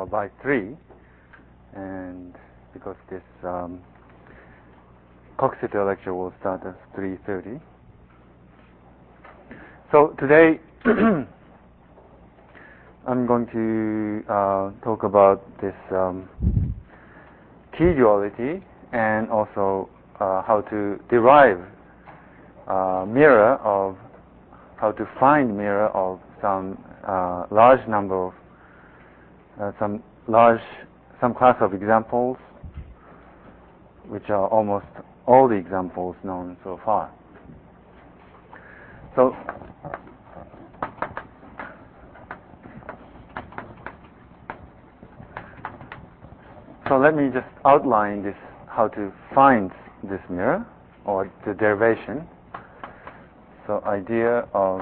by 3, and because this Coxeter lecture will start at 3:30. So today I'm going to talk about this T-duality and also how to derive mirror of, how to find mirror of some large number of some class of examples, which are almost all the examples known so far. So let me just outline this, how to find this mirror, or the derivation. So idea of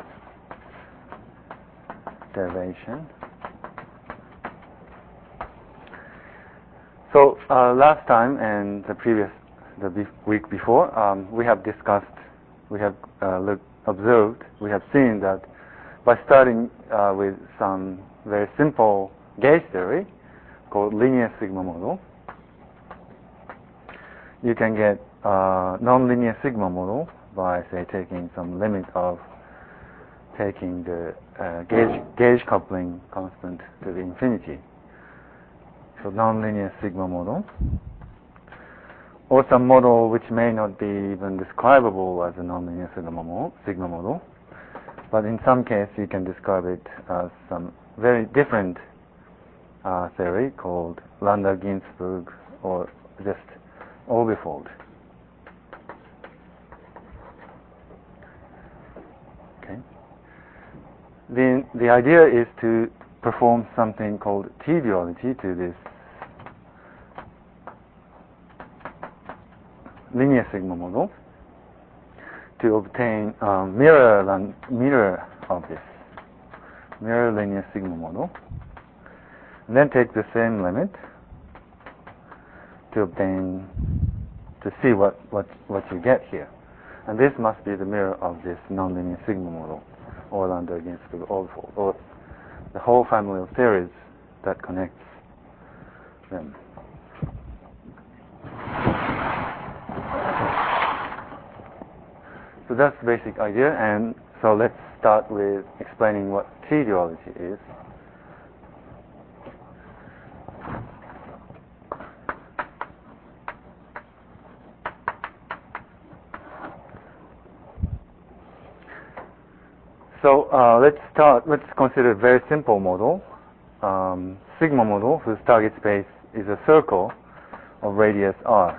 derivation. So last time and the week before, we have discussed, we have observed, we have seen that by starting with some very simple gauge theory called linear sigma model, you can get nonlinear sigma model by, say, taking some limit of taking the gauge coupling constant to the infinity. So nonlinear sigma model, or some model which may not be even describable as a nonlinear sigma model, but in some case you can describe it as some very different theory called Landau-Ginzburg, or just orbifold. Okay. The idea is to perform something called T-duality to this linear sigma model to obtain mirror of this mirror linear sigma model, and then take the same limit to see what you get here. And this must be the mirror of this nonlinear sigma model, or Landau-Ginzburg orbifold, or the whole family of theories that connects them. So that's the basic idea, and so let's start with explaining what T-duality is. So let's consider a very simple model, sigma model, whose target space is a circle of radius r.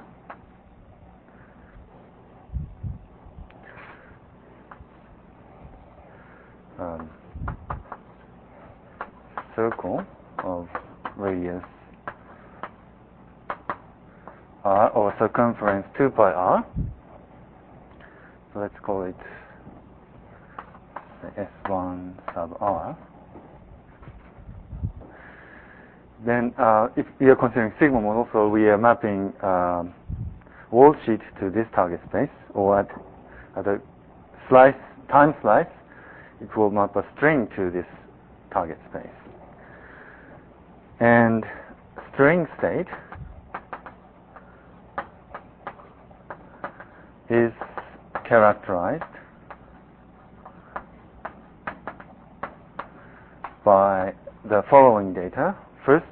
Circle of radius r, or circumference 2 pi r. So let's call it S1 sub r. Then if we are considering sigma model, so we are mapping world sheet to this target space, or at a time slice, it will map a string to this target space. And string state is characterized by the following data. First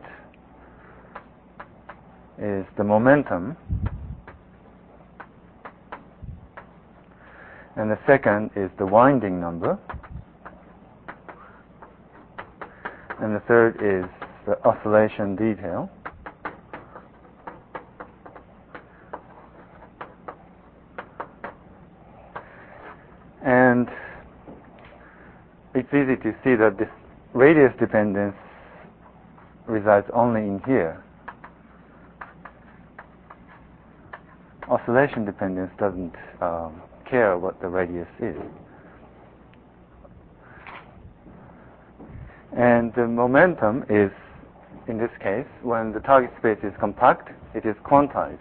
is the momentum, and the second is the winding number, and the third is the oscillation detail, and it's easy to see that this radius dependence resides only in here. Oscillation dependence doesn't care what the radius is. And the momentum is, in this case, when the target space is compact, it is quantized.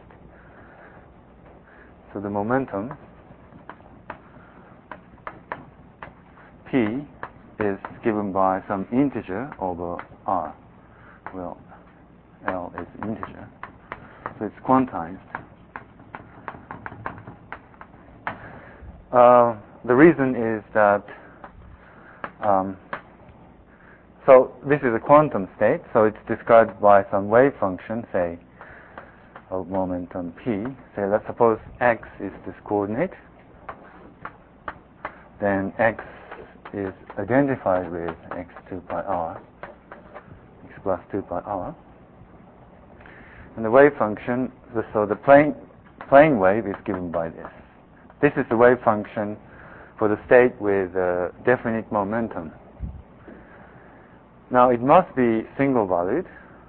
So the momentum P is given by some integer over r. well, L is integer. So it's quantized. The reason is that so this is a quantum state, so it's described by some wave function, say, of momentum p. Say, let's suppose x is this coordinate. Then x is identified with x2 pi r, x plus 2 pi r. And the wave function, so the plane wave is given by this. This is the wave function for the state with definite momentum. Now it must be single valued.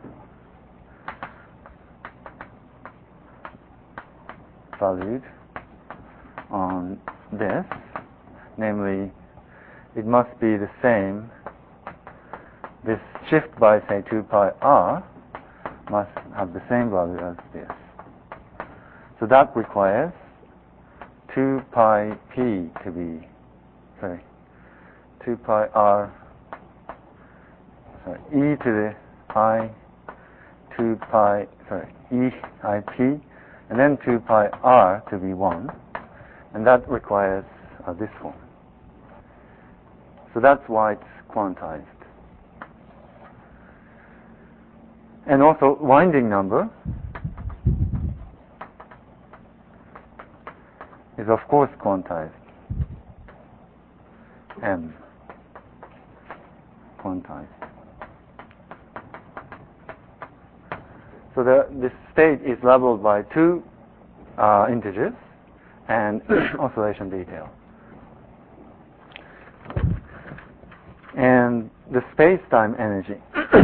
Valued on this, namely it must be the same, this shift by say 2 pi r must have the same value as this. So that requires 2 pi p to be, 2 pi r, e to the I 2 pi, e I p, and then 2 pi r to be 1, and that requires this form. So that's why it's quantized. And also winding number is of course quantized. M quantized. So this state is labeled by two integers and oscillation detail. And the space-time energy,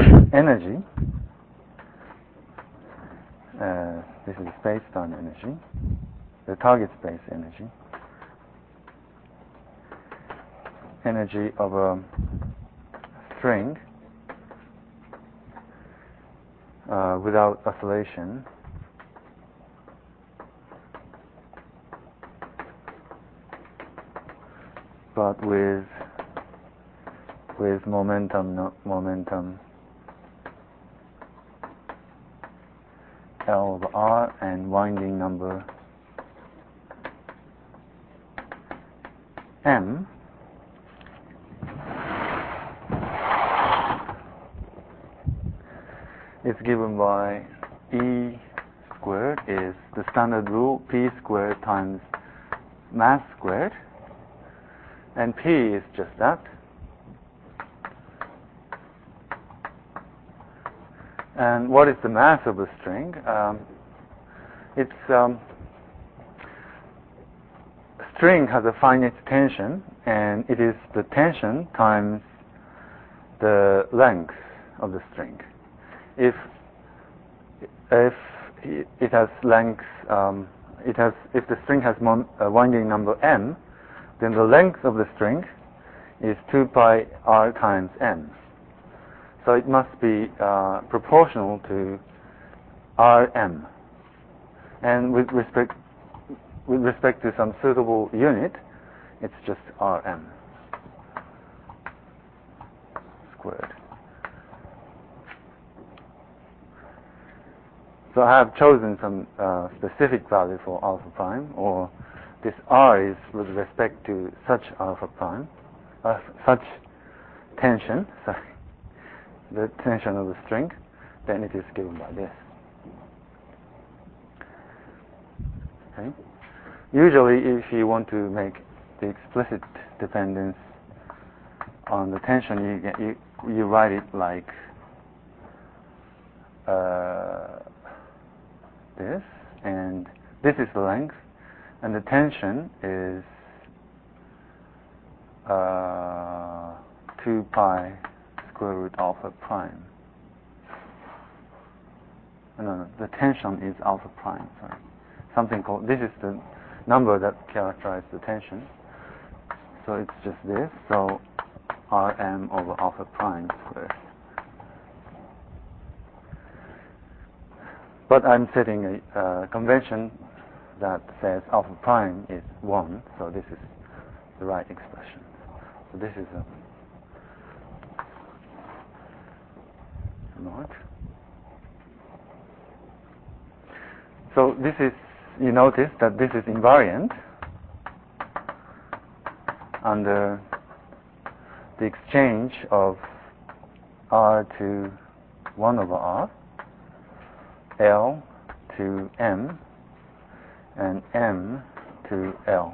this is the space-time energy, the target space energy of a string without oscillation but with momentum L over R and winding number M, is given by E squared is the standard rule, P squared times mass squared, and P is just that. And what is the mass of a string? String has a finite tension, and it is the tension times the length of the string. If it has length, if the string has a winding number m, then the length of the string is 2 pi r times m. So it must be proportional to Rm. And with respect to some suitable unit, it's just Rm squared. So I have chosen some specific value for alpha prime, or this R is with respect to such alpha prime, such tension, the tension of the string, then it is given by this. Okay. Usually, if you want to make the explicit dependence on the tension, you write it like this, and this is the length, and the tension is 2 pi square root alpha prime. No, the tension is alpha prime, sorry. Something called, this is the number that characterizes the tension. So it's just this, so Rm over alpha prime squared. But I'm setting a convention that says alpha prime is 1, so this is the right expression. So this is not. So this is, you notice that this is invariant under the exchange of R to 1 over R, L to M, and M to L.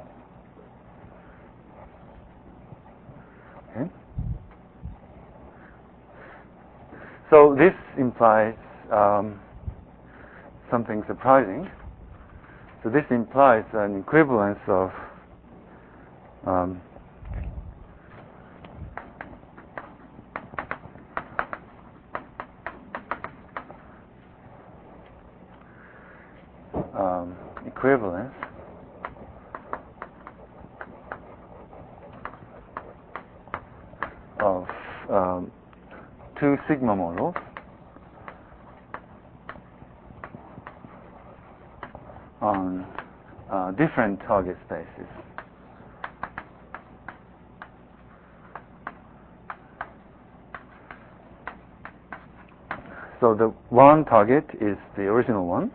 Okay? So this implies something surprising. So this implies an equivalence of equivalence of two sigma models on different target spaces. So the one target is the original one,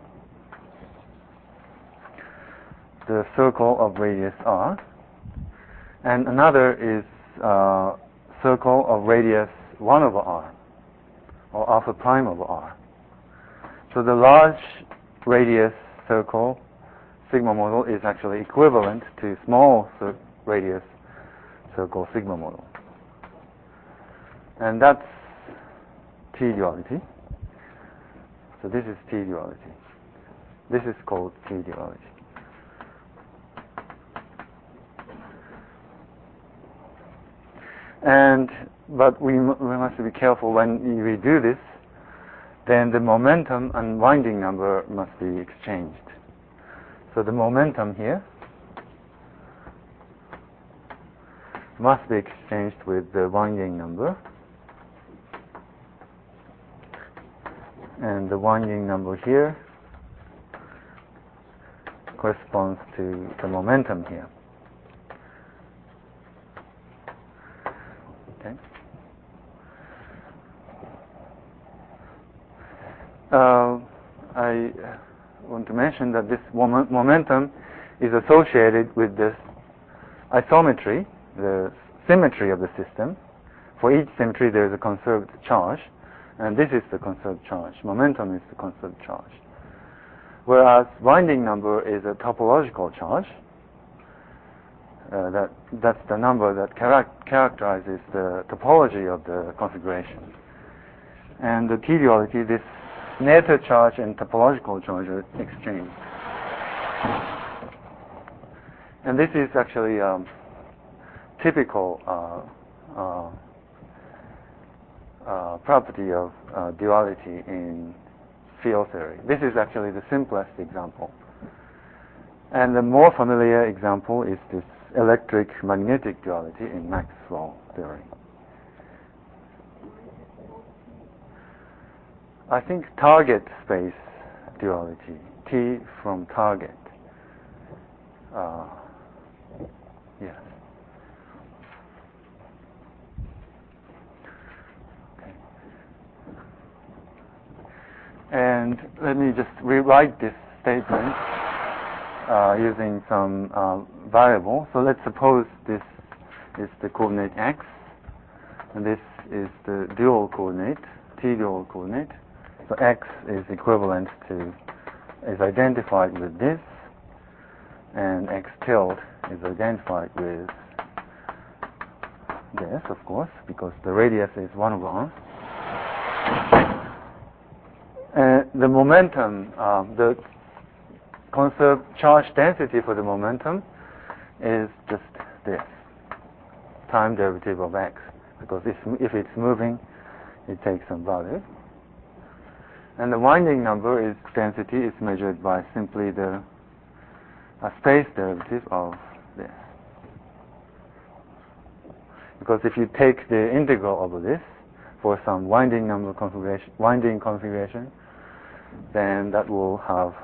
the circle of radius r, and another is circle of radius 1 over r, or alpha prime over r. So the large radius circle sigma model is actually equivalent to small radius circle sigma model. And that's T duality. So this is T duality. This is called T duality. But we must be careful when we do this, then the momentum and winding number must be exchanged. So the momentum here must be exchanged with the winding number, and the winding number here corresponds to the momentum here. Okay. I want to mention that this momentum is associated with this isometry, the symmetry of the system. For each symmetry there is a conserved charge, and this is the conserved charge. Momentum is the conserved charge. Whereas winding number is a topological charge. That's the number that characterizes the topology of the configuration. And the T duality, this nether charge and topological charge are exchanged. And this is actually typical property of duality in field theory. This is actually the simplest example. And the more familiar example is this electric-magnetic duality in Maxwell theory. I think target space duality, T from target. Yes. Okay. And let me just rewrite this statement using some variable. So let's suppose this is the coordinate x, and this is the dual coordinate, T dual coordinate. So x is equivalent to, is identified with this, and x tilde is identified with this, of course, because the radius is 1 over r. The momentum, the conserved charge density for the momentum is just this, time derivative of x, because if it's moving, it takes some value. And the winding number is density is measured by simply the space derivative of this. Because if you take the integral over this for some winding number configuration, then that will have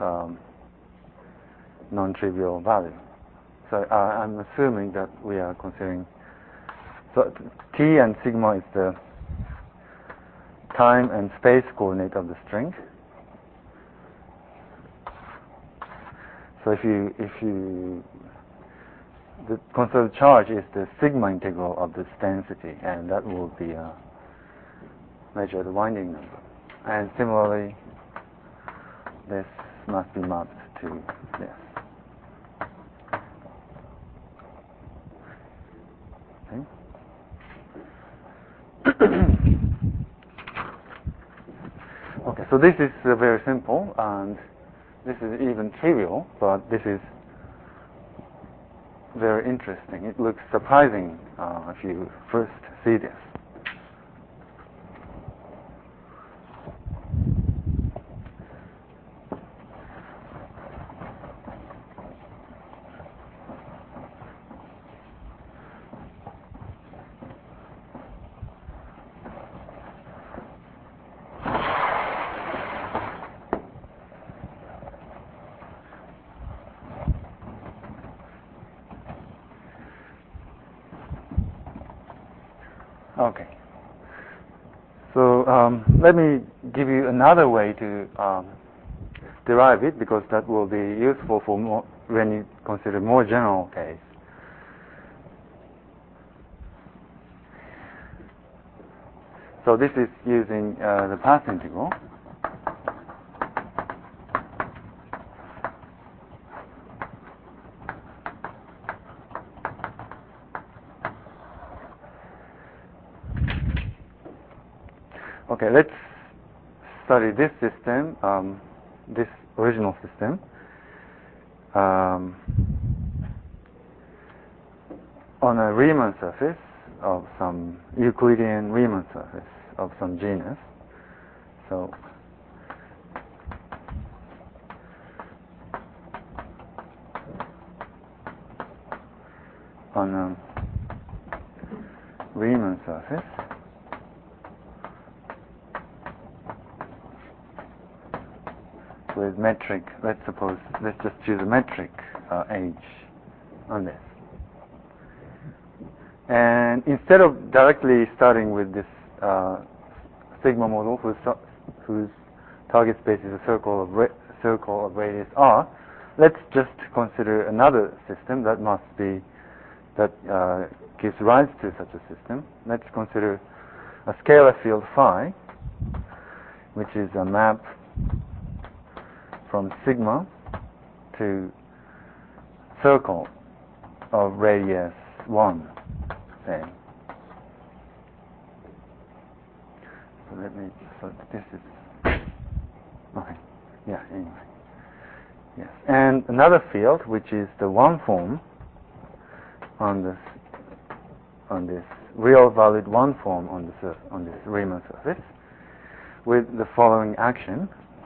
non-trivial value. So I'm assuming that we are considering, so T and sigma is the time and space coordinate of the string. So if you the conserved charge is the sigma integral of this density, and that will be measure the winding number. And similarly, this must be mapped to this. Okay, so this is very simple, and this is even trivial, but this is very interesting. It looks surprising if you first see this. Okay. So let me give you another way to derive it, because that will be useful for more when you consider more general case. So this is using the path integral. Okay, let's study this system, this original system, on a Riemann surface of some Euclidean Riemann surface of some genus. So on a Riemann surface with metric, let's just choose a metric H on this. And instead of directly starting with this sigma model whose target space is a circle of radius r, let's just consider another system that gives rise to such a system. Let's consider a scalar field phi, which is a map from sigma to circle of radius 1, say. So this is, okay, yeah, anyway. Yes, and another field, which is the one form on this real valued one form on this Riemann surface, with the following action.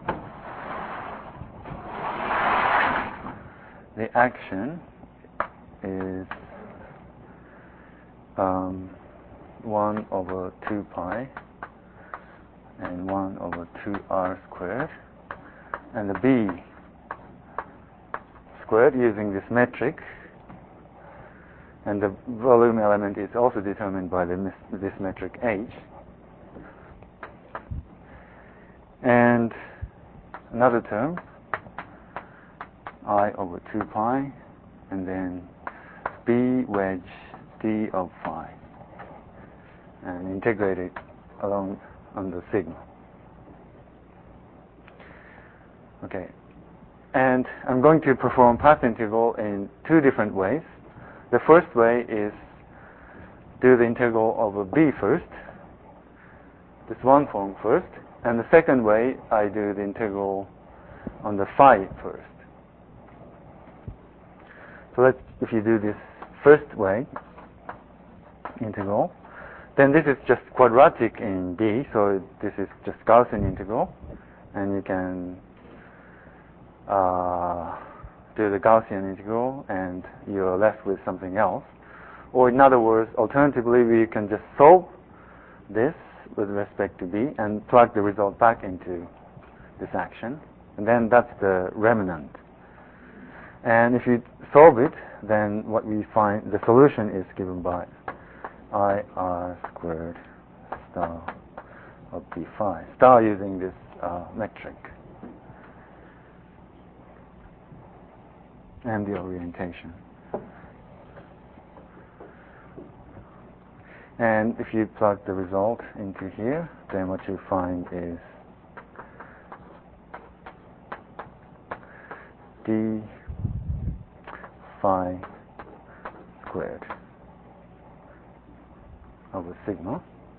The action is 1 over 2 pi and 1 over 2r squared, and the b squared using this metric, and the volume element is also determined by this metric h. And another term, I over 2 pi, and then b wedge d of phi, and integrate it along under sigma. Okay, and I'm going to perform path integral in two different ways. The first way is do the integral over b first, this one form first, and the second way I do the integral on the phi first. So if you do this first way, integral, then this is just quadratic in D, so this is just Gaussian integral, and you can do the Gaussian integral, and you're left with something else. Or in other words, alternatively, we can just solve this with respect to B and plug the result back into this action, and then that's the remnant. And if you solve it, then what we find, the solution is given by IR squared star of B phi. Start using this metric and the orientation. And if you plug the result into here, then what you find is d phi squared over sigma.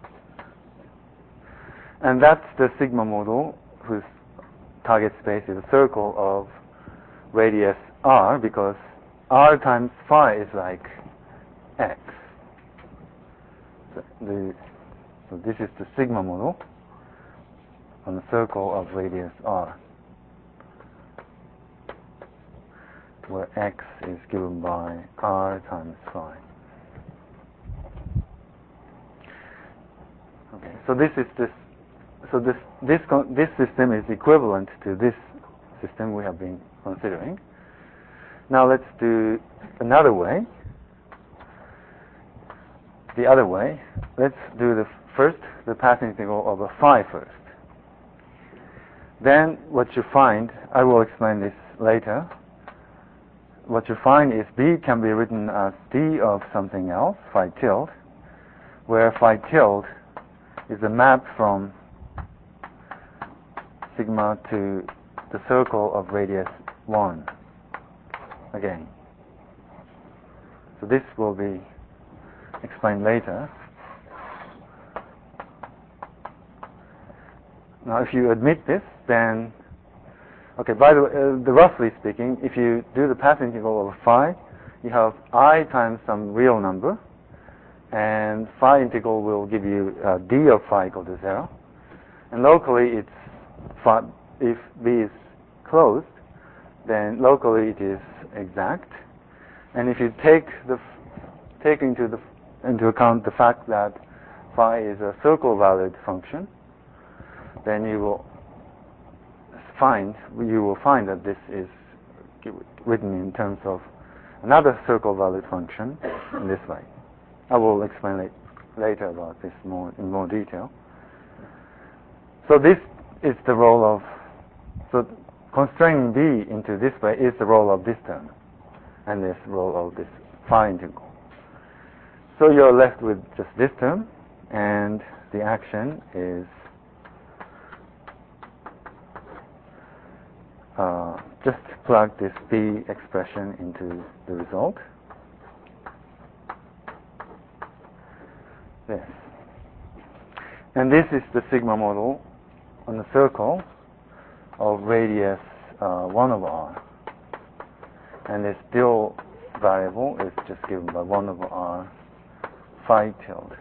And that's the sigma model whose target space is a circle of radius r, because r times phi is like x. So this is the sigma model on a circle of radius r, where x is given by r times phi. Okay, so this system is equivalent to this system we have been considering. Now let's do another way. The other way, let's do the path integral of a phi first. Then what you find, I will explain this later. What you find is B can be written as d of something else, phi tilde, where phi tilde is a map from sigma to the circle of radius 1 again. So this will be explained later. Now if you admit this, then okay, by the way, roughly speaking, if you do the path integral of phi, you have I times some real number, and phi integral will give you d of phi equal to 0. And locally it's phi, if B is closed, then locally it is exact. And if you take into account the fact that phi is a circle-valid function, then you will find that this is written in terms of another circle-valid function in this way. I will explain later about this in more detail. So this is the role of, so constraining B into this way is the role of this term, and this role of this phi integral. So you're left with just this term, and the action is just plug this B expression into the result. Yes. And this is the sigma model on the circle of radius 1 over r. And the still variable is just given by 1 over r phi tilde.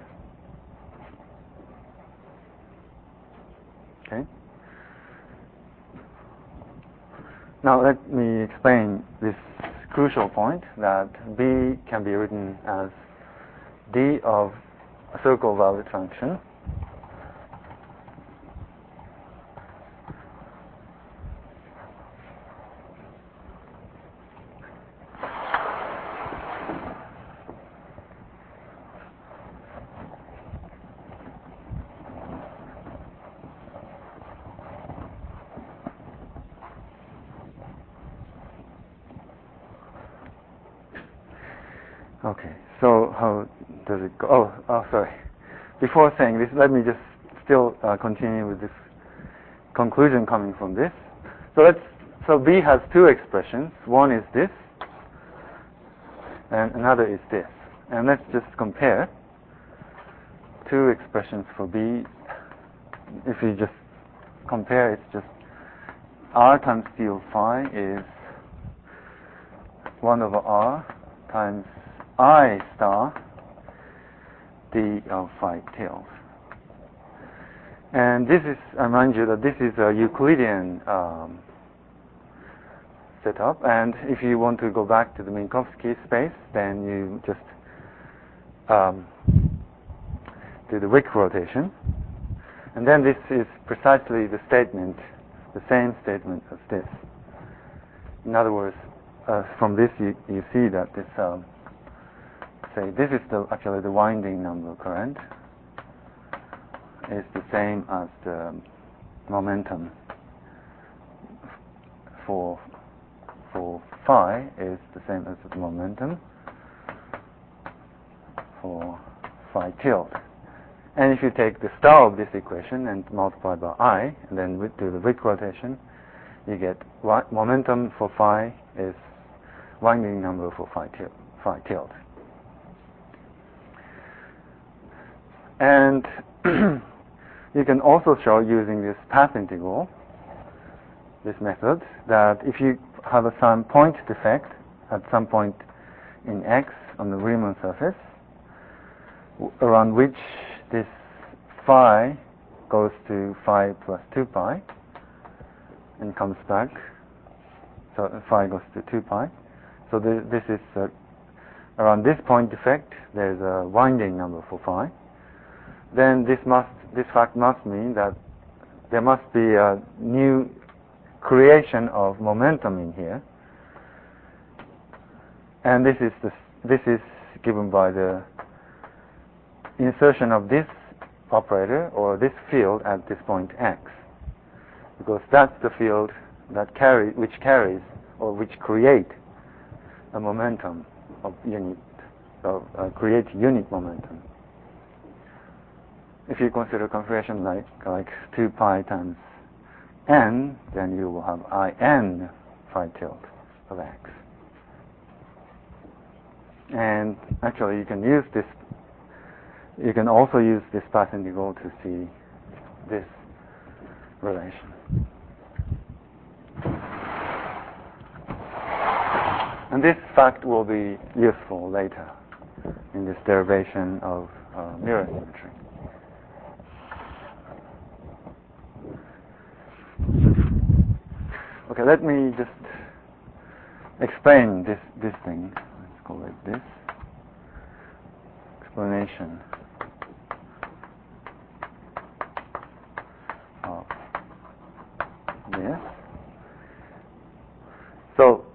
Okay? Now let me explain this crucial point that B can be written as d of a circle-valid function Okay, so how does it go? Oh, sorry. Before saying this, let me just still continue with this conclusion coming from this. So B has two expressions. One is this, and another is this. And let's just compare two expressions for B. If you just compare, it's just r times d of phi is 1 over r times I star d of phi tilde. And this is, I remind you that this is a Euclidean setup, and if you want to go back to the Minkowski space, then you just do the Wick rotation. And then this is precisely the statement, the same statement as this. In other words, from this you see that this say this is actually the winding number current, is the same as the momentum for phi is the same as the momentum for phi tilde. And if you take the star of this equation and multiply by I, and then do the Wick rotation, you get momentum for phi is winding number for phi tilde. And you can also show using this path integral, this method, that if you have some point defect at some point in X on the Riemann surface, around which this phi goes to phi plus 2 pi and comes back, so phi goes to 2 pi. So this is around this point defect, there's a winding number for phi. Then this fact must mean that there must be a new creation of momentum in here, and this is given by the insertion of this operator or this field at this point X, because that's the field that which create a momentum of unit, create unit momentum. If you consider configuration like 2 pi times n, then you will have in phi tilde of X. And actually you can use this, you can also use this path integral to see this relation. And this fact will be useful later in this derivation of mirror symmetry. Okay, let me just explain this thing. Let's call it this. Explanation of this. So,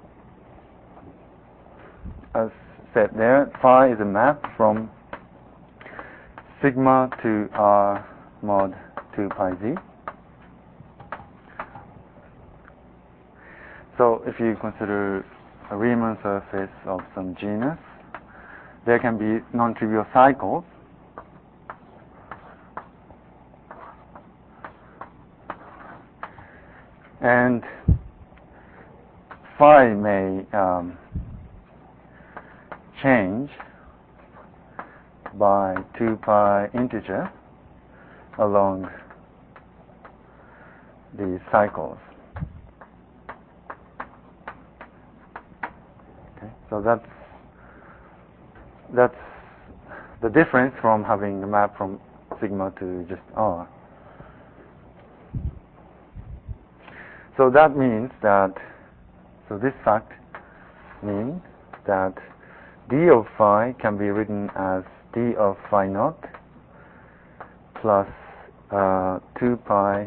as said there, phi is a map from sigma to R mod 2 pi z. So if you consider a Riemann surface of some genus, there can be non-trivial cycles. And phi may change by 2 pi integer along these cycles. So that's the difference from having the map from sigma to just R. So that means that, so this fact means that d of phi can be written as d of phi naught plus 2 pi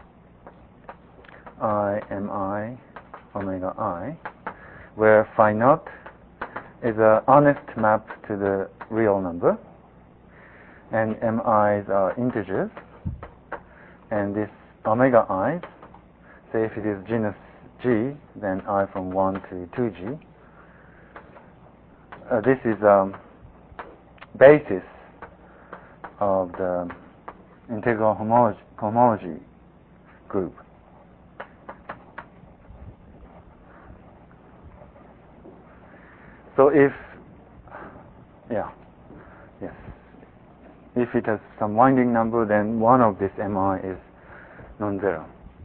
I mi omega I, where phi naught is an honest map to the real number, and mi's are integers, and this omega i's, say if it is genus G, then I from 1 to 2G. This is basis of the integral homology group. So if it has some winding number, then one of this mi is non-zero.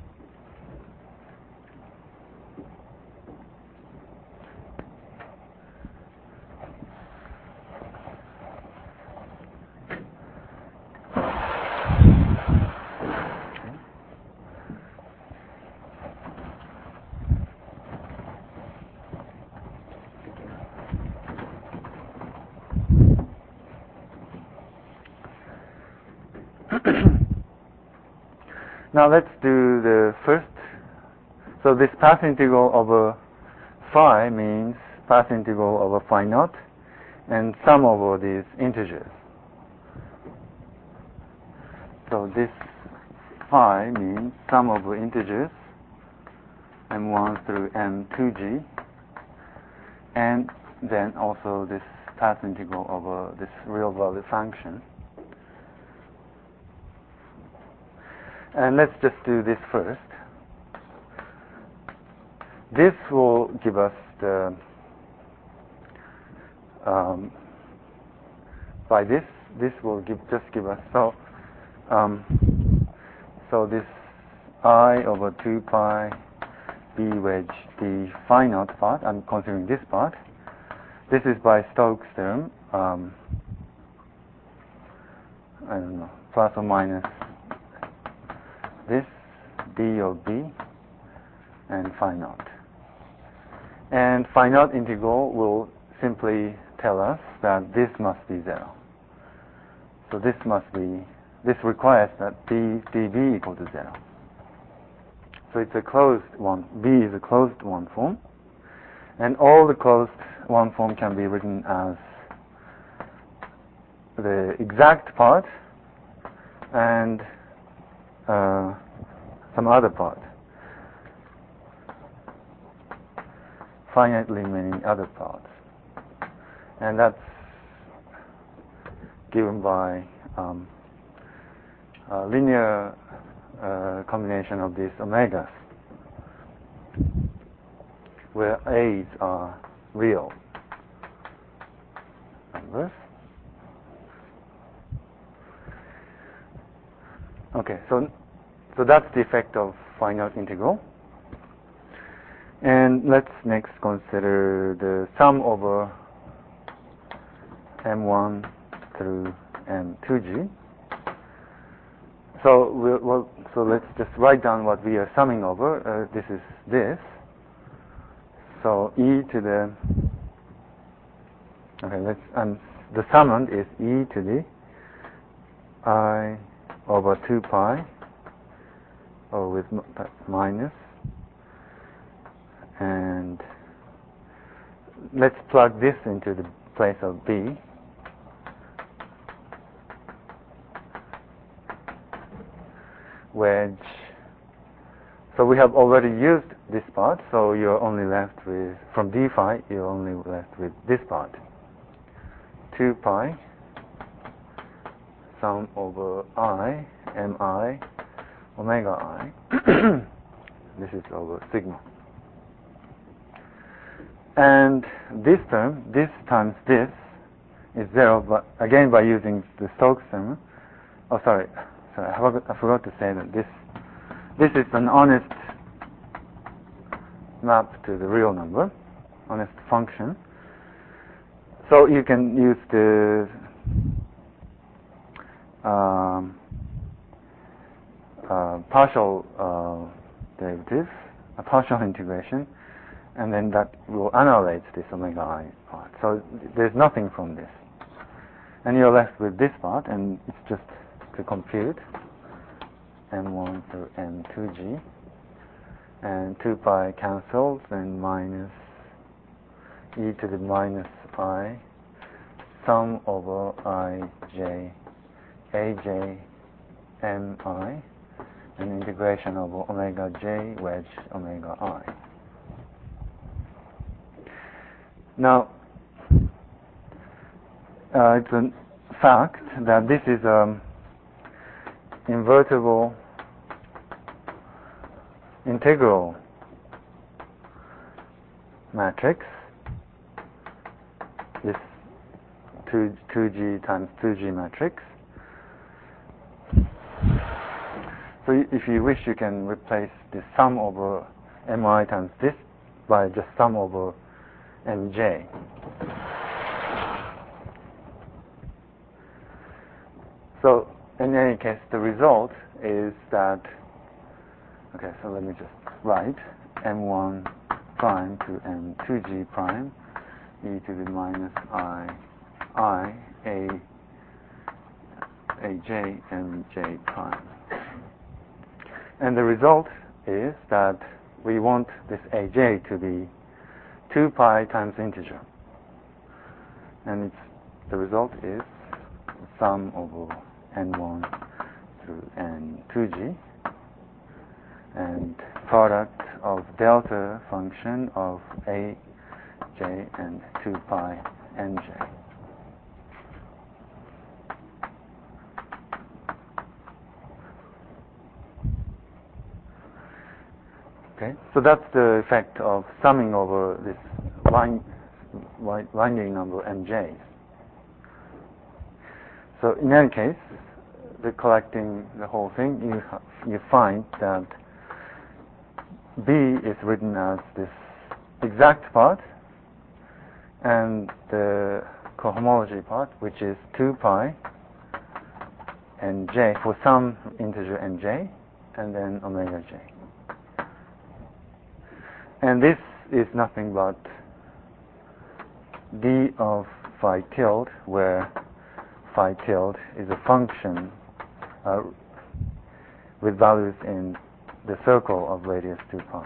Now let's do the first. So this path integral over phi means path integral over phi naught and sum over these integers. So this phi means sum over integers m1 through m2g, and then also this path integral over this real value function. And let's just do this first. This will give us the by this will just give us so this I over 2 pi b wedge d phi naught part. I'm considering this part. This is by Stokes theorem. I don't know, plus or minus this d of b and phi naught. And phi naught integral will simply tell us that this must be 0. So this requires that dB equal to 0. So it's a closed one. B is a closed one form. And all the closed one form can be written as the exact part and some other part. Finitely many other parts. And that's given by a linear combination of these omegas, where a's are real numbers. Okay, so that's the effect of finite integral. And let's next consider the sum over m1 through m2g. So so let's just write down what we are summing over. This is this. So e to the the summand is e to the I over 2 pi, or with minus, and let's plug this into the place of b. Wedge. So we have already used this part, so you're only left with, from d phi, you're only left with this part. 2 pi sum over I, mi, omega I. This is over sigma. And this term, this times this, is 0, but again by using the Stokes theorem. Oh, sorry, I forgot to say that this is an honest map to the real number, honest function. So you can use the partial derivative, a partial integration, and then that will annihilate this omega I part. So there's nothing from this. And you're left with this part, and it's just to compute m1 through m2g, and 2 pi cancels, and minus e to the minus I sum over ij aj mi, and integration over omega j wedge omega I. Now, it's a fact that this is invertible integral matrix, this 2g times 2g matrix. So if you wish, you can replace the sum over mi times this by just sum over mj. So in any case, the result is that, okay, so let me just write m1 prime to m2g prime e to the minus I aj mj prime. And the result is that we want this aj to be 2 pi times integer. And the result is sum over n1 through n 2g, and product of delta function of a, j, and 2 pi nj. Okay, so that's the effect of summing over this winding number mj's. So in any case, collecting the whole thing, you find that B is written as this exact part, and the cohomology part, which is 2 pi nj for some integer nj, and then omega j. And this is nothing but d of phi tilde, where phi tilde is a function with values in the circle of radius 2 pi.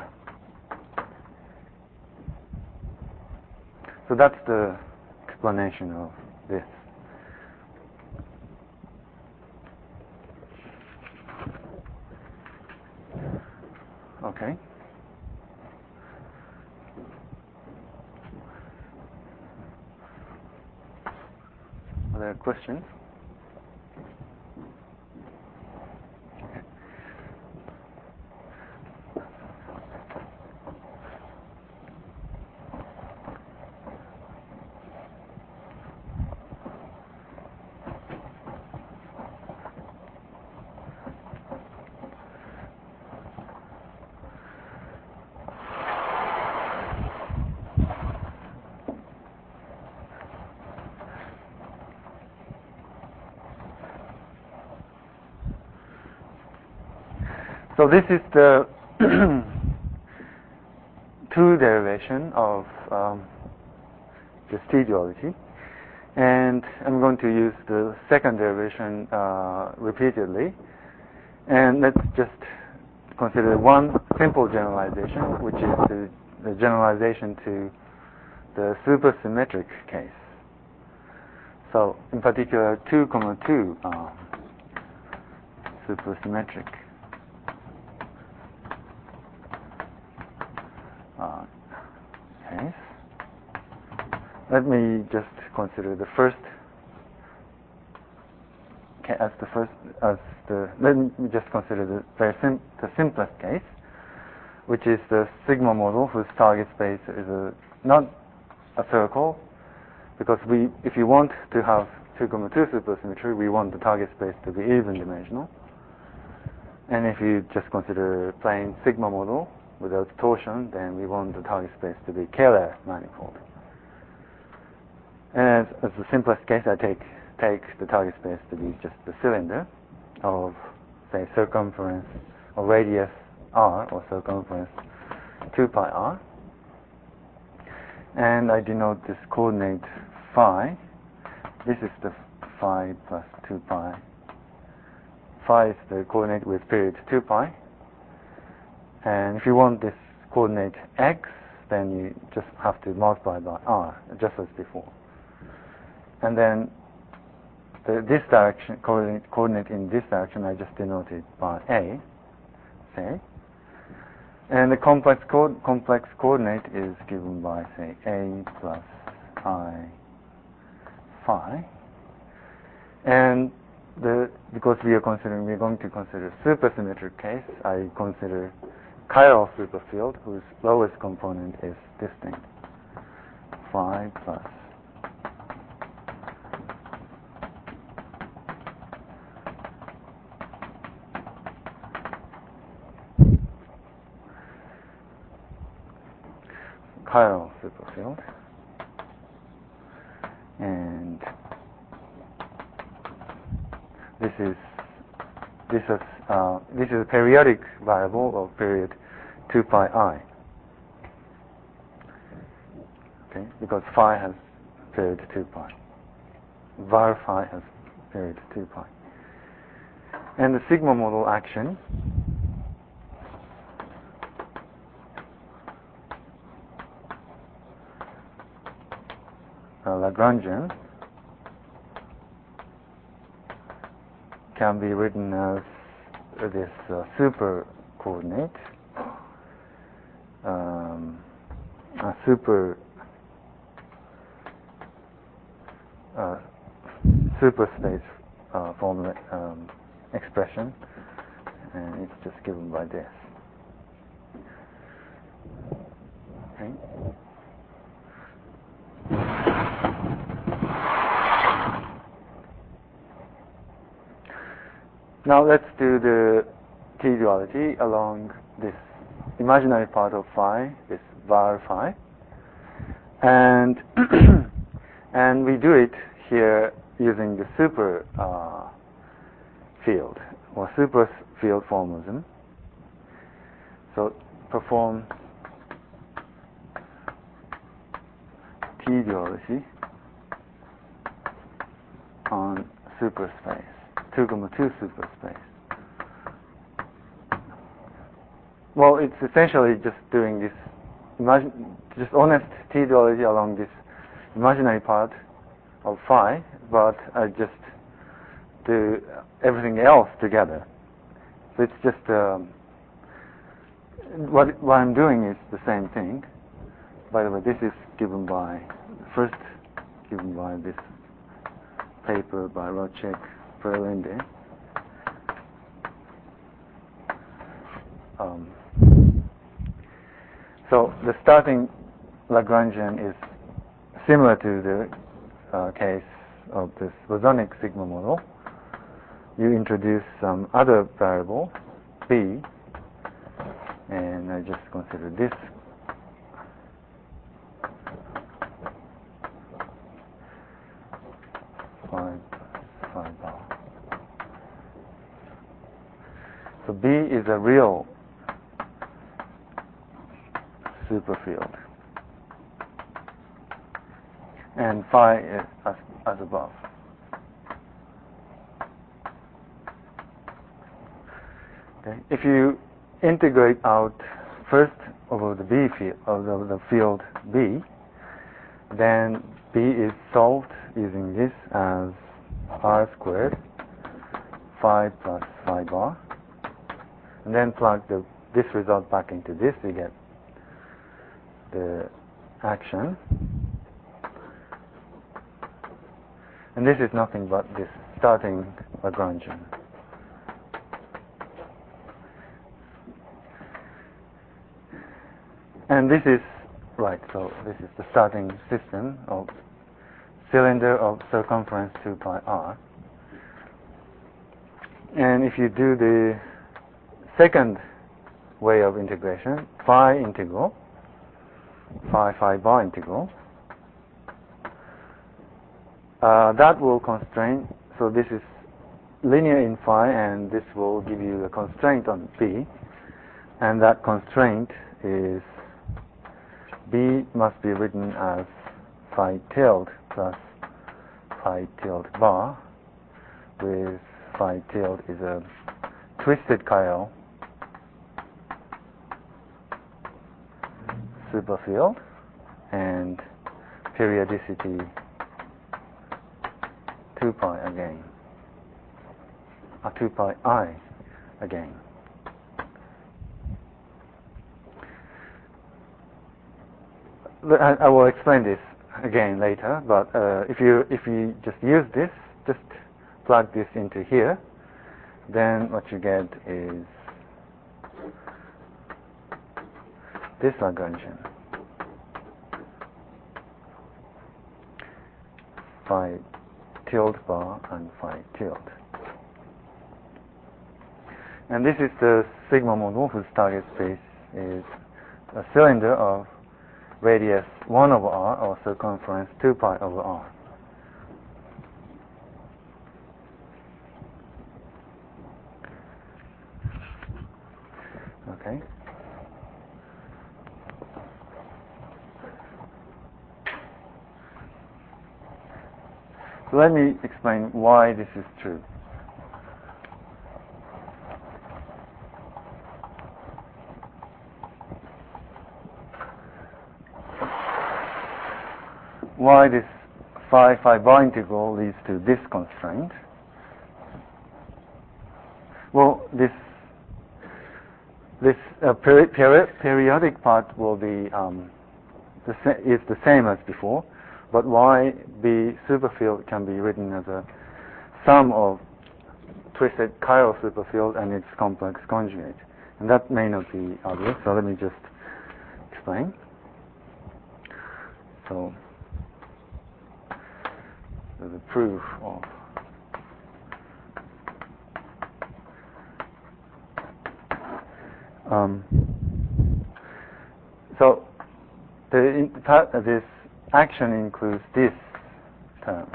So that's the explanation of this. Okay. Are there questions? So this is the two derivation of this T-duality, and I'm going to use the second derivation repeatedly. And let's just consider one simple generalization, which is the generalization to the supersymmetric case. So in particular, 2, 2 supersymmetric case. Let me just consider the first let me just consider the simplest case, which is the sigma model whose target space is not a circle, because if you want to have 2, 2 supersymmetry, we want the target space to be even dimensional. And if you just consider plain sigma model without torsion, then we want the target space to be Kähler manifold. And as the simplest case, I take the target space to be just the cylinder of, say, circumference or radius r, or circumference 2 pi r. And I denote this coordinate phi. This is the phi plus 2 pi. Phi is the coordinate with period 2 pi. And if you want this coordinate x, then you just have to multiply by r, just as before. And then this direction, coordinate in this direction, I just denoted by a, say. And the complex coordinate is given by, say, a plus I phi. And because we are going to consider supersymmetric case, I consider chiral superfield, whose lowest component is distinct. Phi plus chiral superfield, and this is a periodic variable of period 2 pi I. Okay, because phi has period 2 pi. Var phi has period 2 pi. And the sigma model action Lagrangian can be written as this super coordinate, a super superspace formula expression, and it's just given by this. Okay. Now let's do the T-duality along this imaginary part of phi, this var phi, and and we do it here using the super field or super field formalism. So perform T-duality on superspace, 2,2 superspace. Well, it's essentially just doing this, just honest T-duality along this imaginary part of phi, but I just do everything else together. So it's just what I'm doing is the same thing. By the way, this is given by this paper by Rocek Perlinde. So the starting Lagrangian is similar to the case of this bosonic sigma model. You introduce some other variable, b, and I just consider this phi bar. So b is a real superfield, and phi is as above. Okay. If you integrate out first over the b field, over the field b, then b is solved using this as r squared phi plus phi bar, and then plug this result back into this, you get the action, and this is nothing but this starting Lagrangian. And this is right, so this is the starting system of cylinder of circumference 2 pi r. And if you do the second way of integration, phi integral, phi bar integral, that will constrain, so this is linear in phi, and this will give you a constraint on b, and that constraint is b must be written as phi tilde plus phi tilde bar, with phi tilde is a twisted chiral superfield, and periodicity 2 pi again, 2 pi I again. I will explain this again later, but if you just use this, just plug this into here, then what you get is this Lagrangian, phi tilde bar and phi tilde. And this is the sigma model whose target space is a cylinder of radius 1 over r, or circumference 2 pi over r. Okay. So let me explain why this is true. Why this phi bar integral leads to this constraint. periodic part will be is the same as before, but YB superfield can be written as a sum of twisted chiral superfield and its complex conjugate, and that may not be obvious. So let me just explain. So the proof of so this action includes this term.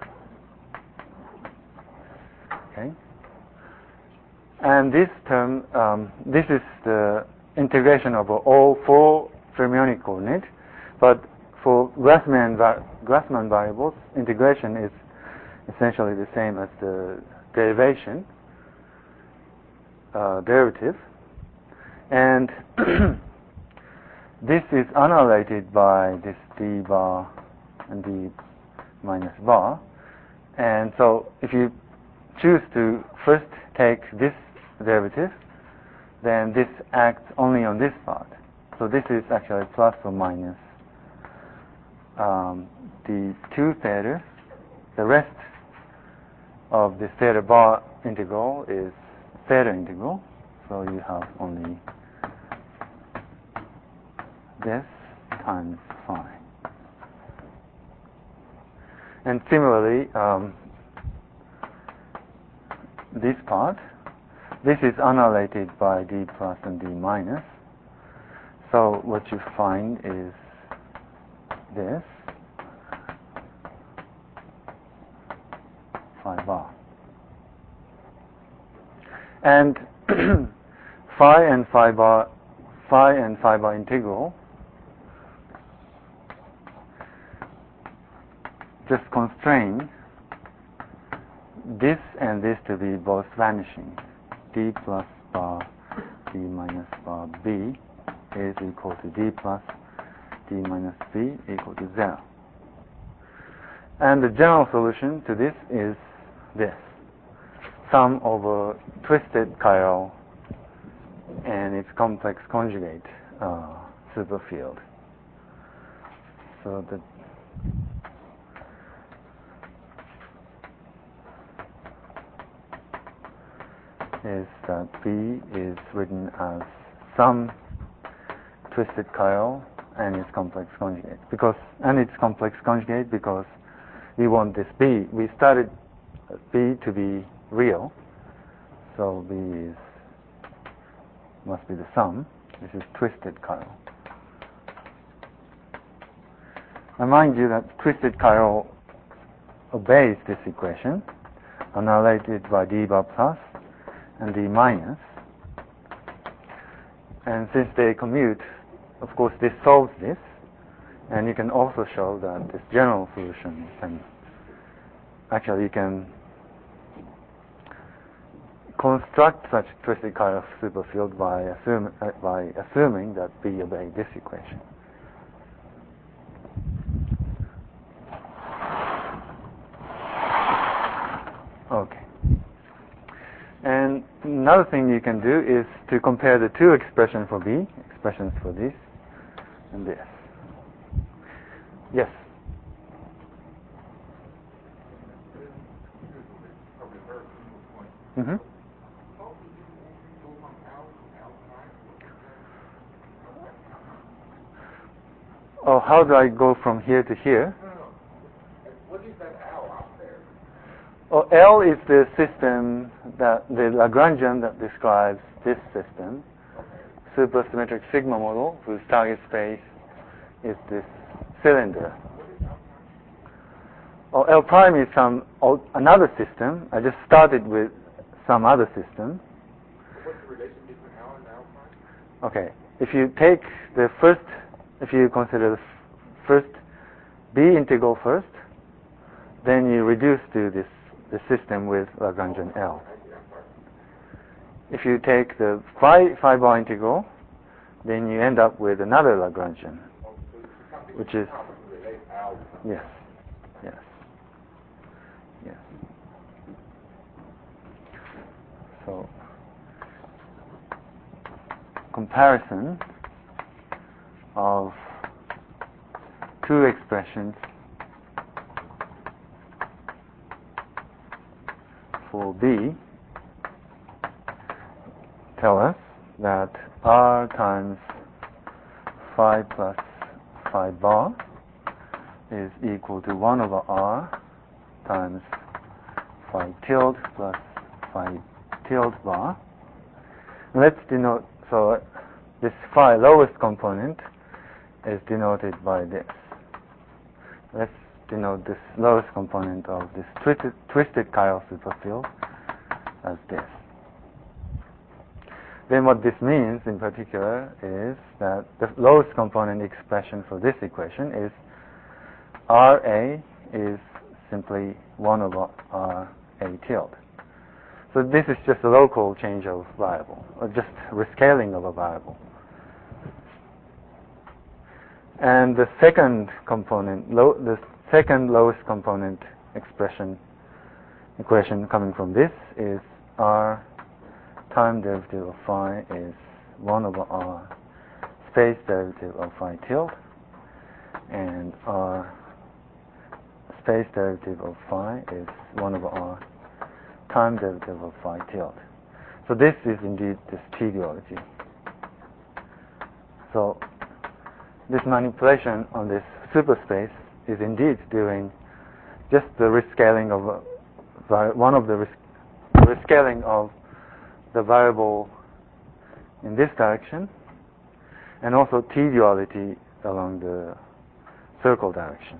Okay, and this term, this is the integration of all four fermionic coordinates, but for Grassmann variables, integration is essentially the same as the derivation, derivative, and this is annihilated by this d bar and d minus bar, and so if you choose to first take this derivative, then this acts only on this part. So this is actually plus or minus the 2 theta. The rest of this theta bar integral is theta integral. So you have only this times phi. And similarly, this part, this is annihilated by d plus and d minus. So what you find is this phi bar. And phi and phi bar integral just constrain this and this to be both vanishing. D plus bar d minus bar b is equal to d plus d minus b equal to 0. And the general solution to this is this: sum over twisted chiral and its complex conjugate superfield. So that is that B is written as some twisted chiral and its complex conjugate, because we want this B. We started B to be real, so B must be the sum. This is twisted chiral. I remind you that twisted chiral obeys this equation, annihilated by d bar plus and d minus. And since they commute, of course, this solves this, and you can also show that this general solution can actually, you can construct such twisted chiral superfield by assuming that B obeys this equation. Okay. And another thing you can do is to compare the two expressions for B, expressions for this and this. Yes? Mm-hmm. Oh, how do I go from here to here? What is that L out there? Oh, L is the system, that the Lagrangian that describes this system, supersymmetric sigma model, whose target space is this cylinder. Oh, L prime is another system. I just started with some other system. What's the relation between L and L prime? Okay, if you take the first, if you consider the first B integral first, then you reduce to the system with Lagrangian L. If you take the phi bar integral, then you end up with another Lagrangian, which is yes. So comparison of two expressions for B tell us that R times phi plus phi bar is equal to 1 over R times phi tilde plus phi tilde bar. Let's denote, so this phi lowest component is denoted by this. Let's denote this lowest component of this twisted chiral superfield as this. Then what this means in particular is that the lowest component expression for this equation is RA is simply 1 over RA tilde. So this is just a local change of variable, or just rescaling of a variable. And the second component, the second lowest component equation coming from this is R time derivative of phi is 1 over R space derivative of phi tilde, and R space derivative of phi is 1 over R time derivative of phi tilde. So this is indeed this T-duality. So this manipulation on this superspace is indeed doing just the rescaling of rescaling of the variable in this direction, and also T-duality along the circle direction.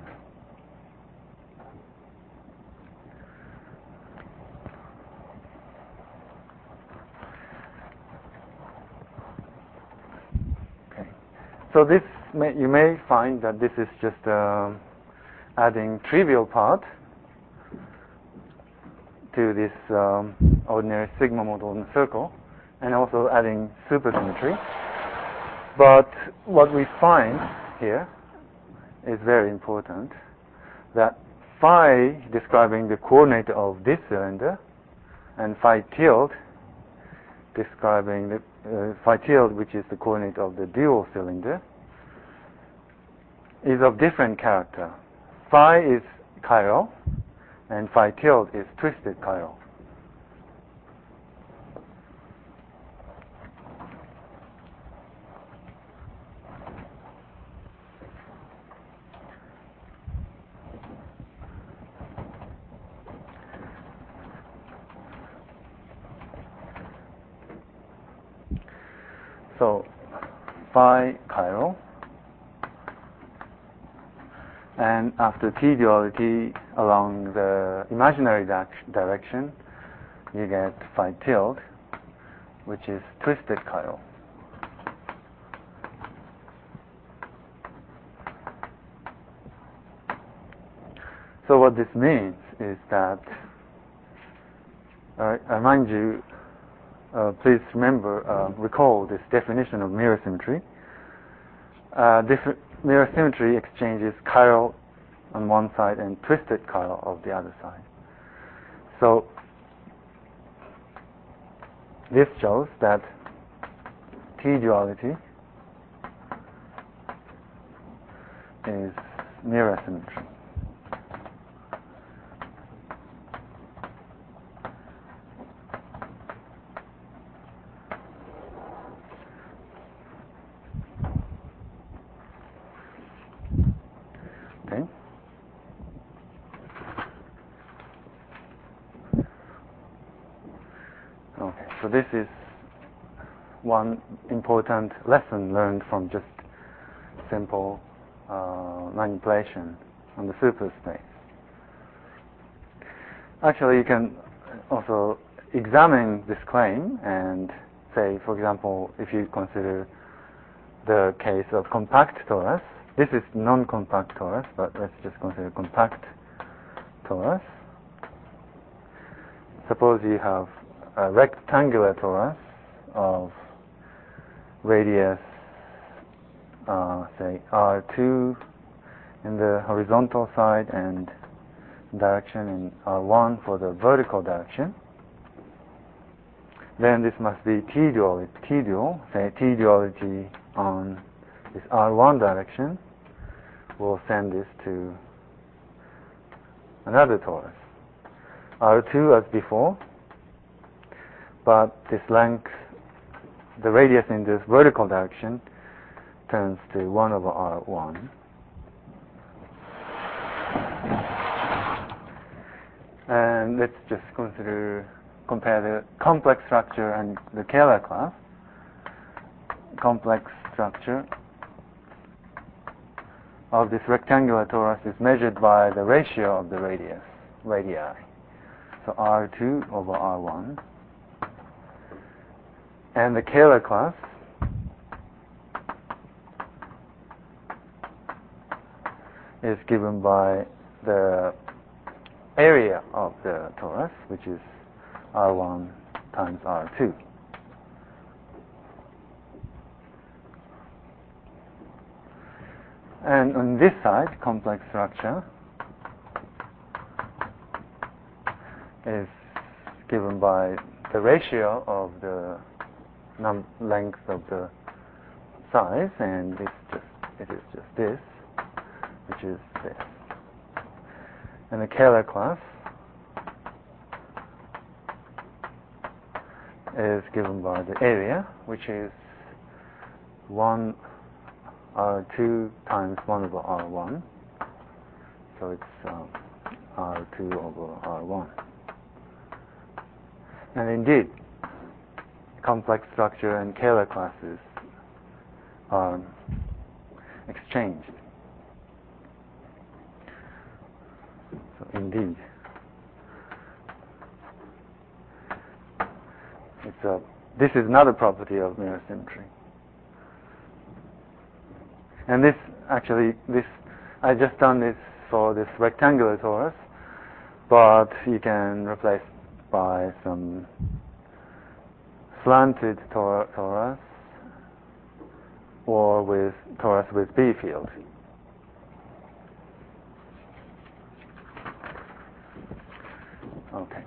Okay. So this you may find that this is just adding trivial part to this ordinary sigma model in the circle, and also adding supersymmetry. But what we find here is very important, that phi describing the coordinate of this cylinder and phi tilde describing the phi tilde, which is the coordinate of the dual cylinder, is of different character. Phi is chiral and phi tilde is twisted chiral. So phi chiral, and after T-duality along the imaginary direction, you get phi tilde, which is twisted chiral. So what this means is that, I remind you, please recall this definition of mirror symmetry. Mirror symmetry exchanges chiral on one side and twisted chiral of the other side. So this shows that T-duality is mirror symmetry. So this is one important lesson learned from just simple manipulation on the superspace. Actually, you can also examine this claim and say, for example, if you consider the case of compact torus, this is non-compact torus, but let's just consider compact torus. Suppose you have a rectangular torus of radius, say R2 in the horizontal side and direction, and R1 for the vertical direction. then this must be T-dual, say T-duality on this R1 direction will send this to another torus. R2 as before, but this length, the radius in this vertical direction turns to 1 over R1. And let's just compare the complex structure and the Kähler class. Complex structure of this rectangular torus is measured by the ratio of the radii. So R2 over R1. And the Kähler class is given by the area of the torus, which is R1 times R2. And on this side, complex structure is given by the ratio of the length of the size, and it is just this, which is this. And the Kähler class is given by the area, which is 1 R2 times 1 over R1. So it's R2 over R1. And indeed, complex structure and Kähler classes are exchanged. So indeed, this is another property of mirror symmetry. And I just done this for this rectangular torus, but you can replace by some slanted torus or with torus with B field. Okay.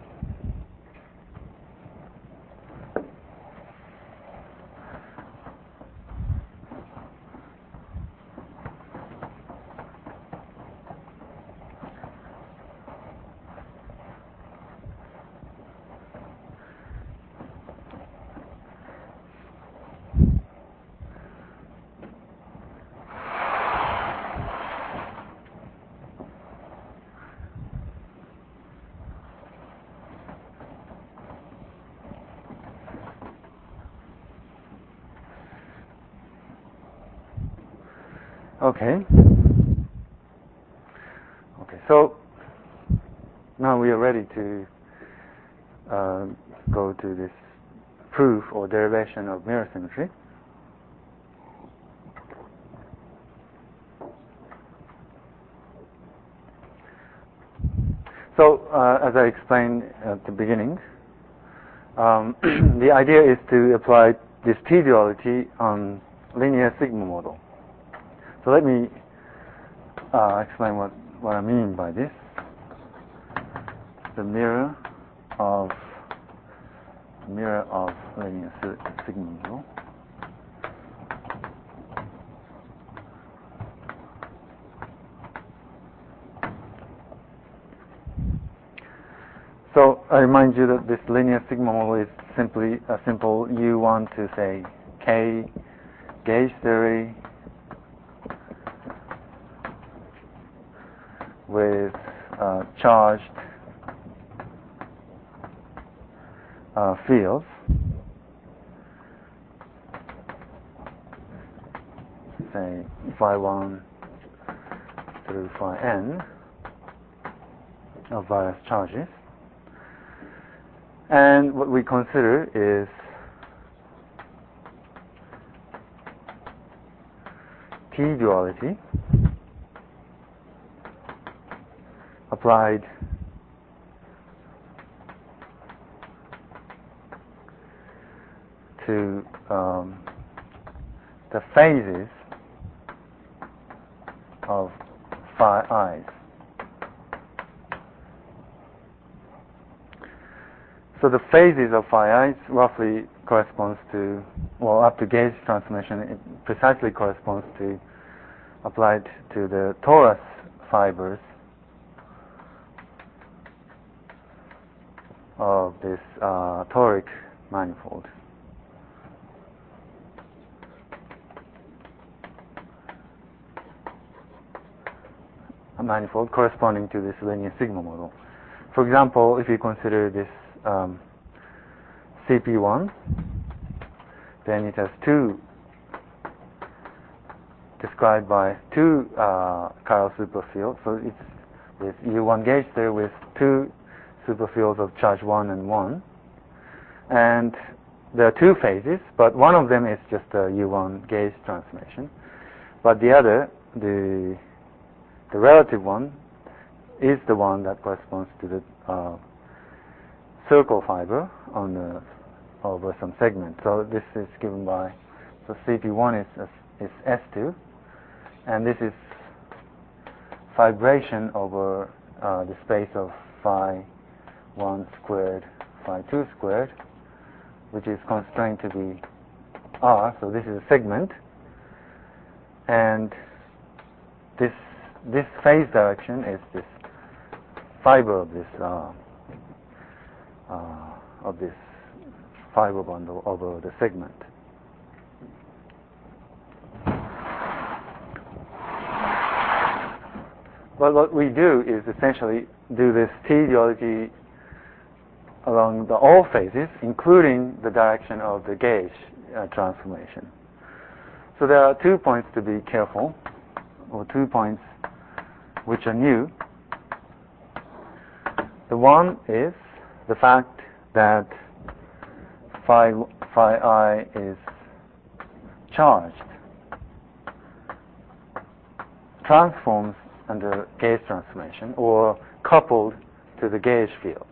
Okay, so now we are ready to go to this proof or derivation of mirror symmetry. So, as I explained at the beginning, the idea is to apply this T-duality on linear sigma model. So let me explain what I mean by this. The mirror of linear sigma model. So I remind you that this linear sigma model is simply a simple you want to say K gauge theory with charged fields, say phi 1 through phi n of various charges. And what we consider is T-duality applied to the phases of phi i's. So the phases of phi I roughly corresponds to, well, up to gauge transformation, it precisely corresponds to, applied to the torus fibers of this toric manifold. A manifold corresponding to this linear sigma model. For example, if you consider this CP1, then it has two, described by two chiral superfields. So it's this U1 gauge there with two superfields of charge 1 and 1. And there are two phases, but one of them is just a U1 gauge transformation. But the other, the relative one, is the one that corresponds to the circle fiber on the, over some segment. So this is given by, so CP1 is S2, and this is fibration over the space of phi 1 squared, phi 2 squared, which is constrained to be R. So this is a segment, and this phase direction is this fiber of this fiber bundle over the segment. But what we do is essentially do this T-ideology along all phases, including the direction of the gauge transformation. So there are 2 points to be careful, or 2 points which are new. The one is the fact that phi I is charged, transforms under gauge transformation, or coupled to the gauge field.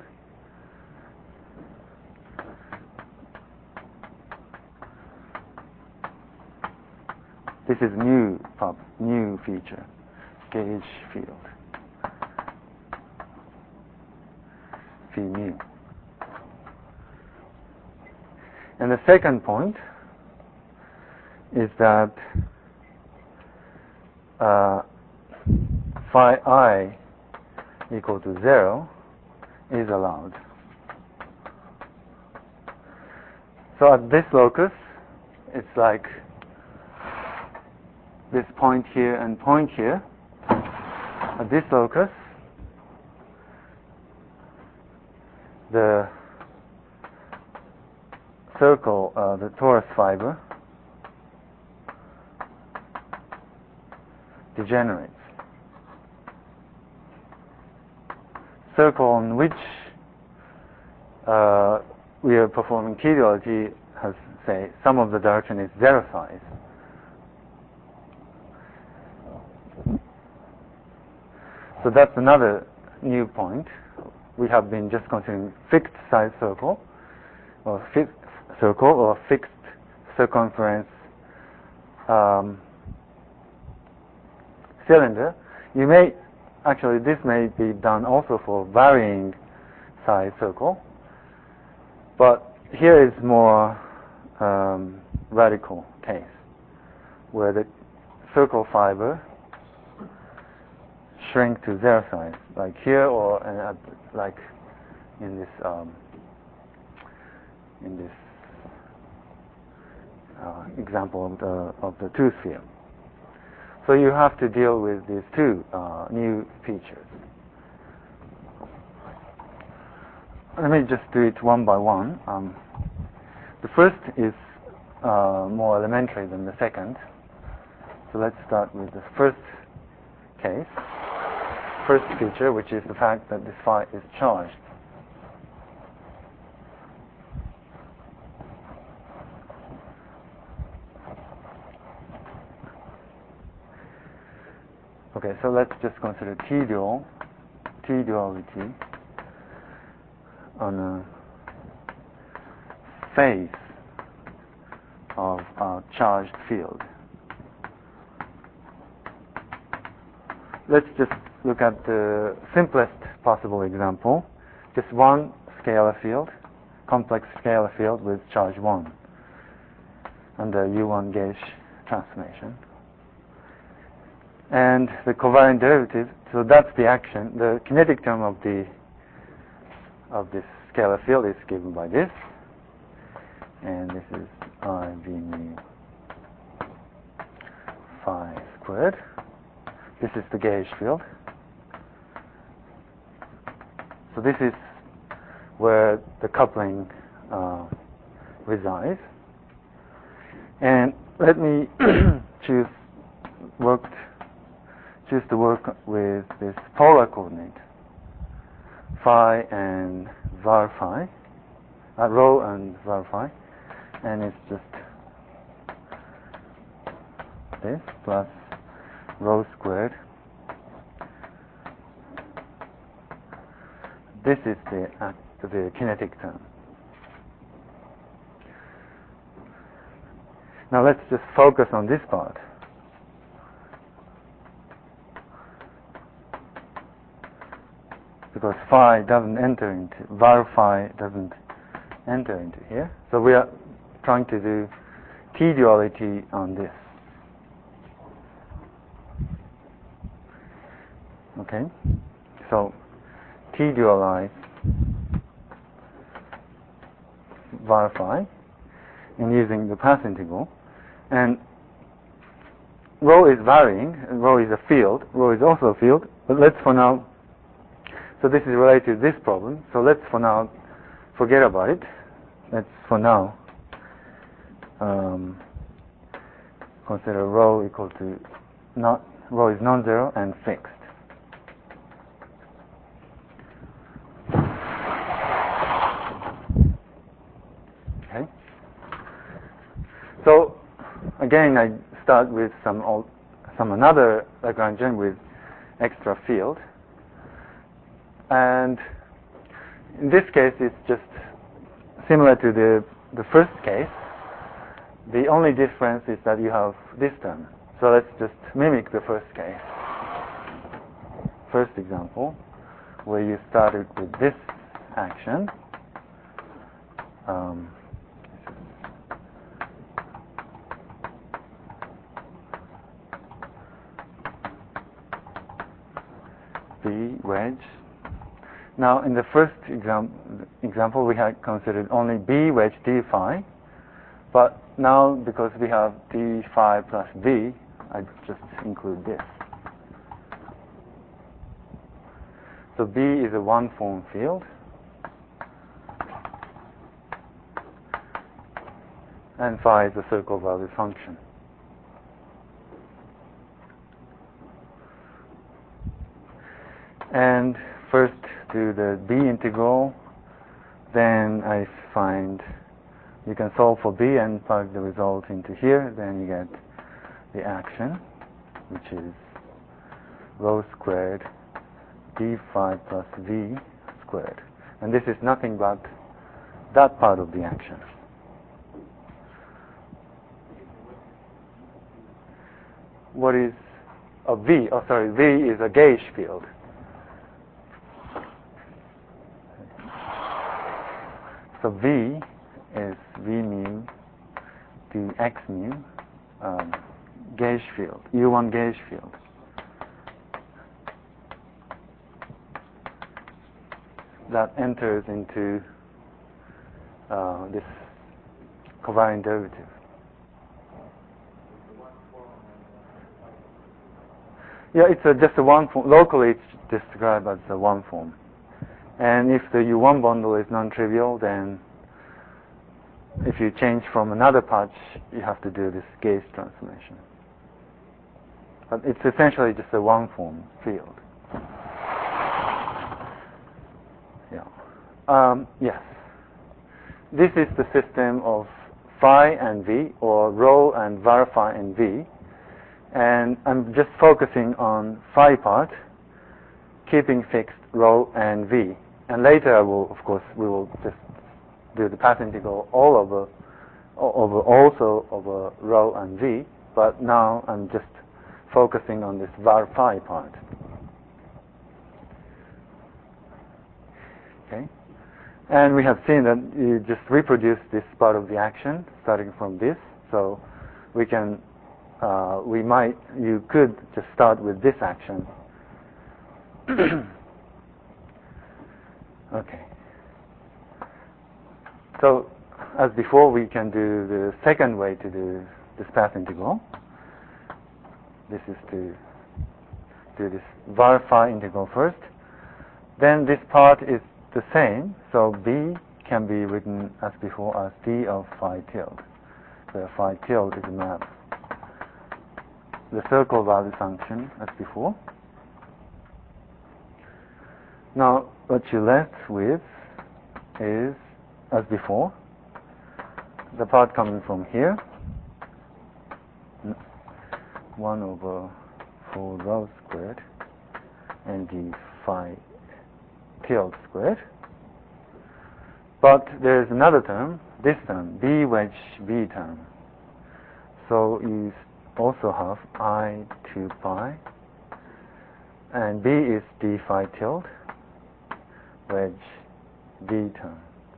This is new feature, gauge field, phi mu. And the second point is that phi I equal to 0 is allowed. So at this locus, it's like this point here and point here. At this locus, the circle, the torus fiber, degenerates. Circle on which we are performing T-ideology has, say, some of the direction is zero size. So that's another new point. We have been just considering fixed size circle, or fixed circle, or fixed circumference cylinder. You may actually, this may be done also for varying size circle, but here is more radical case, where the circle fiber shrink to zero size, like here, or like in this example of the two sphere. So you have to deal with these two new features. Let me just do it one by one. The first is more elementary than the second. So let's start with the first case. First feature, which is the fact that this phi is charged. Okay, so let's just consider T-duality on a phase of a charged field. Let's just look at the simplest possible example, just one scalar field, complex scalar field with charge 1 under U1 gauge transformation. And the covariant derivative, so that's the action. The kinetic term of this scalar field is given by this, and this is I v mu phi squared. This is the gauge field. So this is where the coupling resides. And let me choose to work with this polar coordinate, phi and var phi, rho and var phi, and it's just this plus rho squared. This is the kinetic term. Now let's just focus on this part. Because phi doesn't enter into, var phi doesn't enter into here. So we are trying to do T-duality on this. Okay? So T-dualize var phi and using the path integral. And rho is varying, and rho is a field. Rho is also a field, but let's for now, so this is related to this problem, so let's for now forget about it. Let's for now consider rho equal to rho is non-zero and fixed. Okay. So again, I start with some another Lagrangian with extra field, and in this case it's just similar to the first case. The only difference is that you have this term. So let's just mimic the first case. First example, where you started with this action. B wedge. Now in the first example we had considered only B wedge d phi, but now because we have d phi plus V, I just include this. So B is a one-form field, and phi is a circle value function. And first do the B integral, then I find you can solve for B and plug the result into here, then you get the action, which is rho squared d phi plus V squared. And this is nothing but that part of the action. What is a V? Oh, sorry, V is a gauge field. So V is V mu to X mu, gauge field, U1 gauge field. That enters into this covariant derivative. Yeah, it's just a one form. Locally, it's described as a one form. And if the U1 bundle is non-trivial, then if you change from another patch, you have to do this gauge transformation. But it's essentially just a one-form field. Yeah. Yes. This is the system of phi and V, or rho and var phi and V. And I'm just focusing on phi part, keeping fixed rho and V. And later, we will just do the path integral all over rho and V. But now I'm just focusing on this var phi part. Okay, And we have seen that you just reproduce this part of the action starting from this. So we can, you could just start with this action. Okay. So as before, we can do the second way to do this path integral. This is to do this var phi integral first. Then this part is the same, so b can be written as before as d of phi tilde, where phi tilde is a map. The circle value function as before. Now what you're left with is, as before, the part coming from here, 1 over 4 rho squared and d phi tilde squared. But there is another term, this term, b wedge b term. So you also have I 2 pi, and b is d phi tilde wedge d term.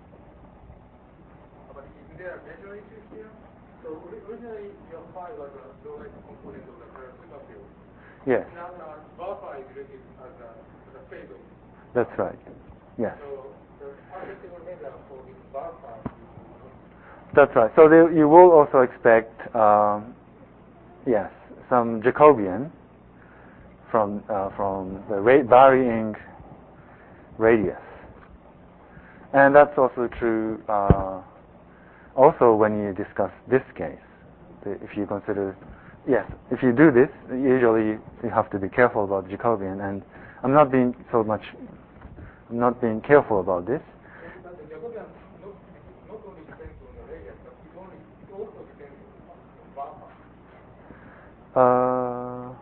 But isn't there a measure issue here? So originally your phi was a low-edge component of the current super field. Yes. Now var phi is related as a phasor. That's right. Yes. So the particle measure for this var phi. That's right. So you will also expect, yes, some Jacobian from the varying radius, and that's also true. Also, when you discuss this case, if you consider, yes, if you do this, usually you have to be careful about Jacobian, and I'm not being careful about this. But the Jacobian not only depends on the radius, but it also depends on var phi.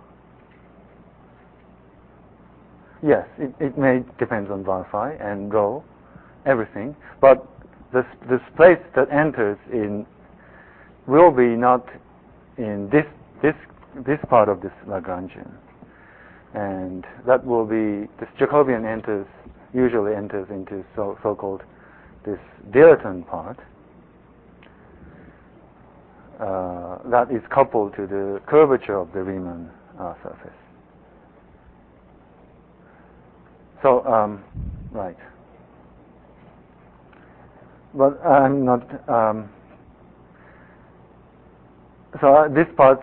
Yes, it may depend on var phi and rho, everything, but this place that enters in will be not in this part of this Lagrangian, and that will be, this Jacobian usually enters into so-called this dilaton part that is coupled to the curvature of the Riemann surface. So, right. But I'm not, so this part,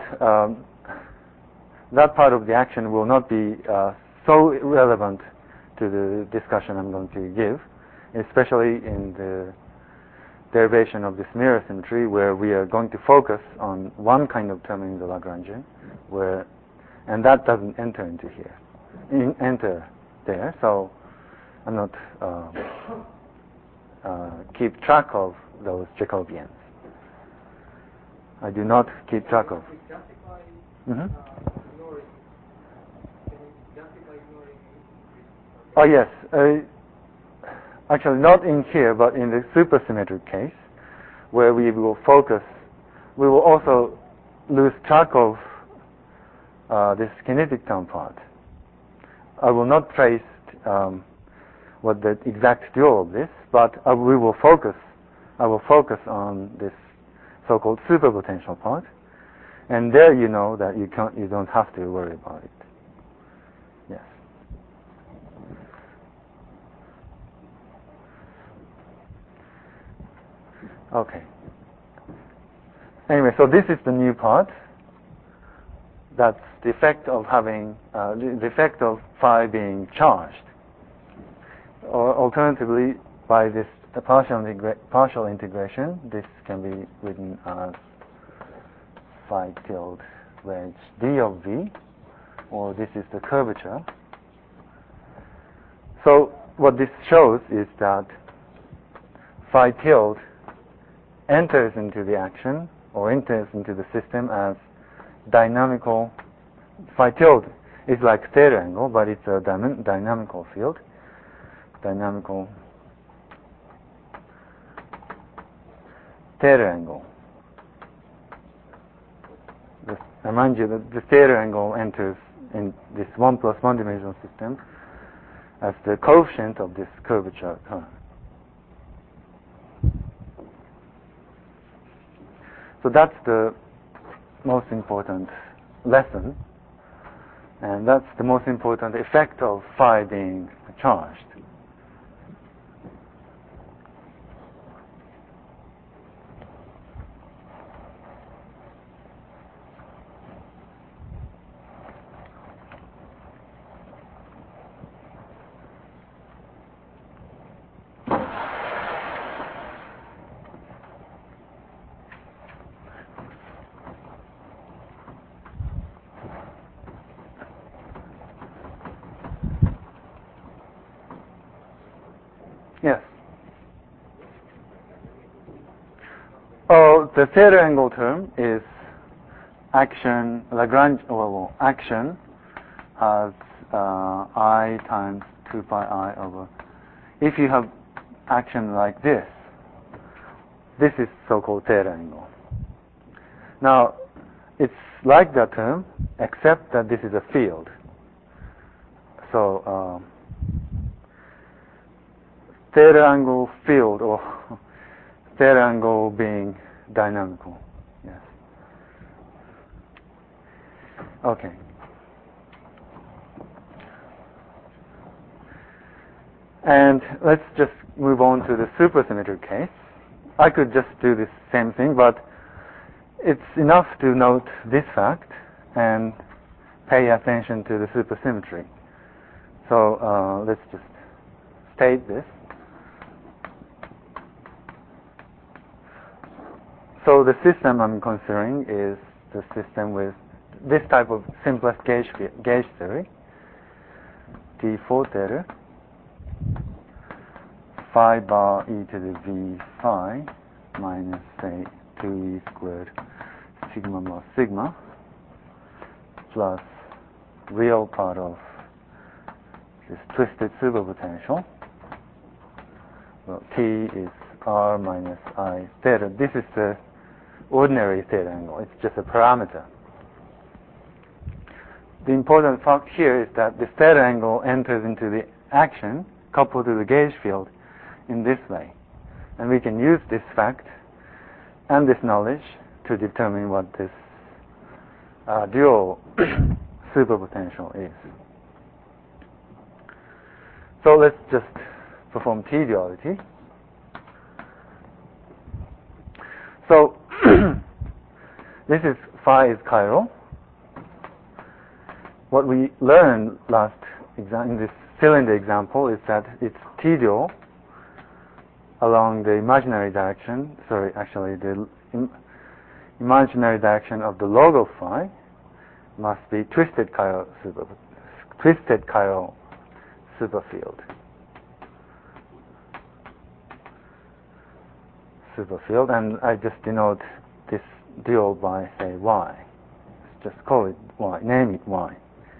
that part of the action will not be so relevant to the discussion I'm going to give, especially in the derivation of this mirror symmetry, where we are going to focus on one kind of term in the Lagrangian, and that doesn't enter into here, enter there. So I'm not keep track of those Jacobians. I do not keep track of. Oh yes, actually not in here, but in the supersymmetric case, where we will focus, we will also lose track of this kinetic term part. I will not trace what the exact dual of this, but I will focus on this so-called superpotential part, and there you know that you don't have to worry about it. Yes. Okay. Anyway, so this is the new part. That's the effect of having the effect of phi being charged, or alternatively, by this partial integration, this can be written as phi tilde wedge d of v, or this is the curvature. So what this shows is that phi tilde enters into the action, or enters into the system as dynamical. Phi tilde is like theta angle, but it's a dynamical field. Dynamical theta angle. I remind you that the theta angle enters in this 1 plus 1 dimensional system as the coefficient of this curvature term. So that's the most important lesson, and that's the most important effect of phi being charged. Yes. Oh, the theta angle term is action Lagrange. Well, action has I times 2 pi I over. If you have action like this is so-called theta angle. Now, it's like that term, except that this is a field. So, theta angle field, or theta angle being dynamical. Yes. Okay. And let's just move on to the supersymmetric case. I could just do this same thing, but it's enough to note this fact and pay attention to the supersymmetry. So let's just state this. So the system I'm considering is the system with this type of simplest gauge theory, T4 theta, phi bar e to the v phi minus, say, 2e squared sigma bar sigma plus real part of this twisted superpotential. Well, T is r minus I theta. This is the ordinary theta angle. It's just a parameter. The important fact here is that the theta angle enters into the action coupled to the gauge field in this way. And we can use this fact and this knowledge to determine what this dual superpotential is. So let's just perform T duality. So this is phi is chiral. What we learned in this cylinder example is that it's T dual along the imaginary direction. Sorry, actually the imaginary direction of the log of phi must be twisted chiral superfield. And I just denote this dual by, say, y. Just call it y, name it y.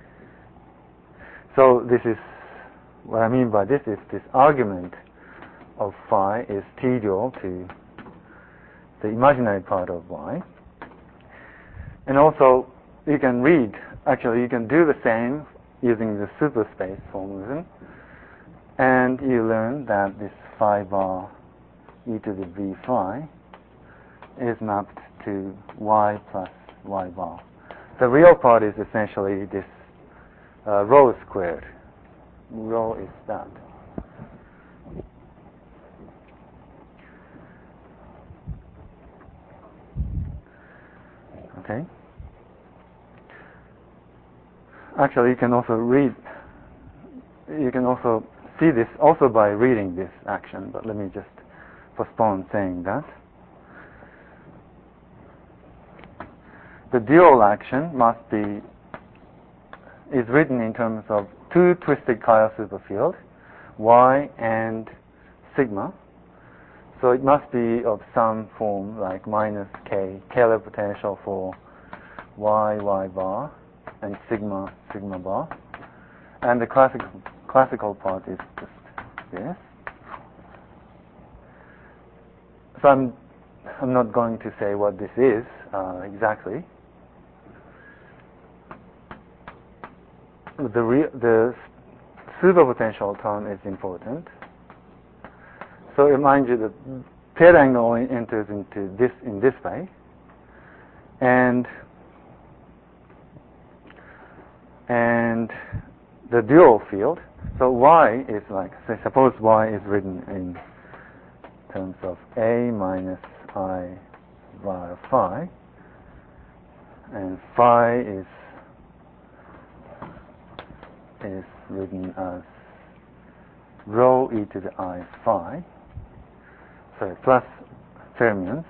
So this is, what I mean by this is this argument of phi is T dual to the imaginary part of y. And also, you can do the same using the superspace formalism, and you learn that this phi bar e to the v phi is mapped to y plus y bar. The real part is essentially this rho squared. Rho is that. Okay. Actually, you can also see this also by reading this action, but let me just postpone saying that. The dual action is written in terms of two twisted chiral superfield, y and sigma. So it must be of some form like minus k, Kähler potential for y bar, and sigma bar. And the classical part is just this. So I'm not going to say what this is exactly. The superpotential term is important. So remind you that theta angle enters into this in this way, and the dual field. So y is like, say, suppose y is written in terms of a minus I var phi, and phi is written as rho e to the I phi, sorry, plus fermions.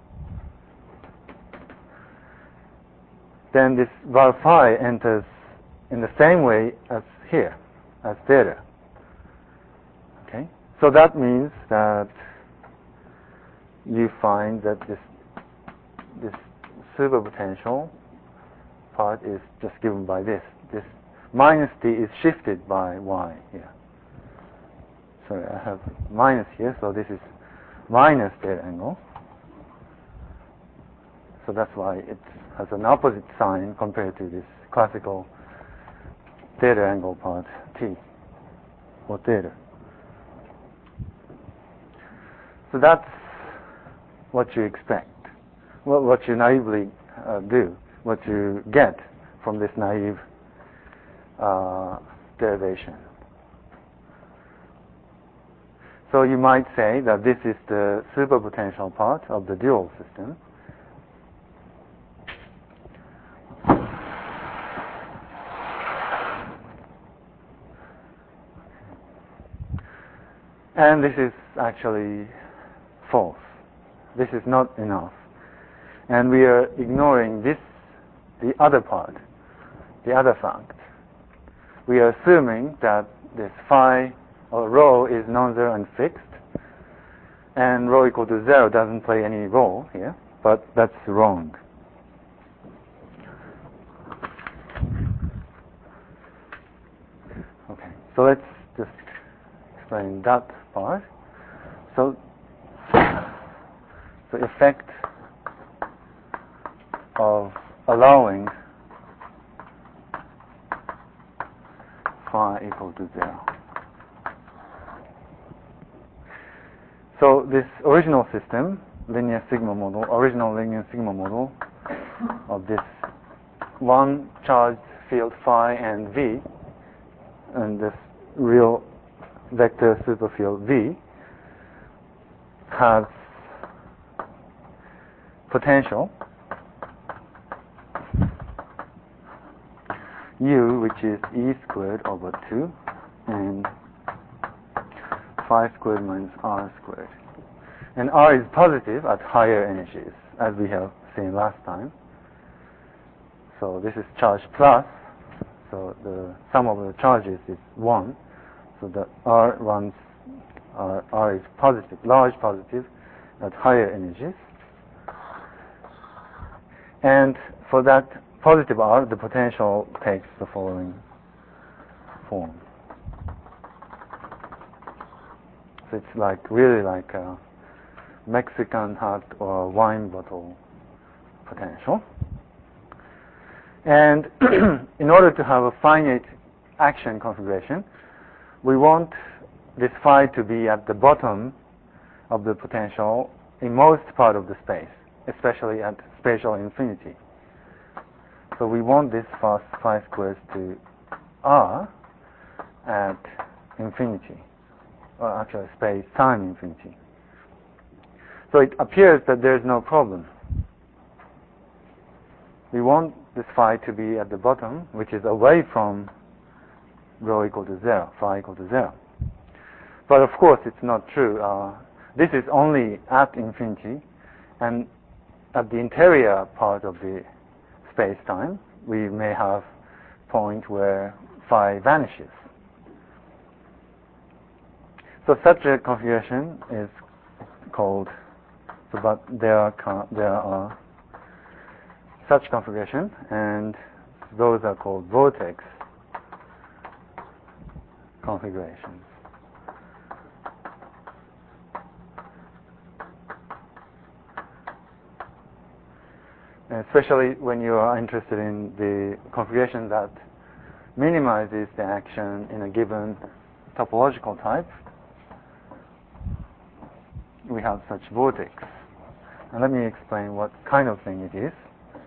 Then this var phi enters in the same way as here, as theta. Okay? So that means that you find that this superpotential part is just given by this. This minus d is shifted by y here. Sorry, I have minus here, so this is minus theta angle. So that's why it has an opposite sign compared to this classical theta angle part t, or theta. So that's what you expect, what you naively do, what you get from this naive derivation. So you might say that this is the superpotential part of the dual system. And this is actually false. This is not enough. And we are ignoring this, the other part, the other fact. We are assuming that this phi or rho is non-zero and fixed, and rho equal to 0 doesn't play any role here, but that's wrong. Okay, so let's just explain that part. So the effect of allowing phi equal to 0. So this original system, linear sigma model, original linear sigma model of this one charged field phi and v, and this real vector superfield v, has potential u, which is e squared over 2, and phi squared minus r squared. And r is positive at higher energies, as we have seen last time. So this is charge plus, so the sum of the charges is 1. So the R is positive, large positive at higher energies. And for that positive R, the potential takes the following form. So it's like really like a Mexican hat or wine bottle potential. And in order to have a finite action configuration, we want this phi to be at the bottom of the potential in most part of the space, especially at spatial infinity. So we want this phi squares to r at infinity, or actually space-time infinity. So it appears that there's no problem. We want this phi to be at the bottom, which is away from rho equal to 0, phi equal to 0. But of course it's not true. This is only at infinity, and at the interior part of the space-time, we may have a point where phi vanishes. So such a configuration is called, but there are such configuration, and those are called vortex configurations. Especially when you are interested in the configuration that minimizes the action in a given topological type, we have such vortex. And let me explain what kind of thing it is.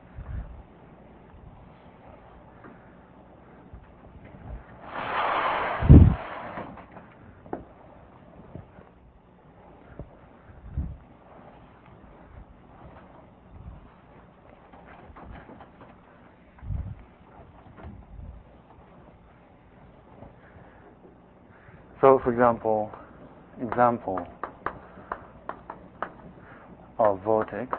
So, for example of vortex.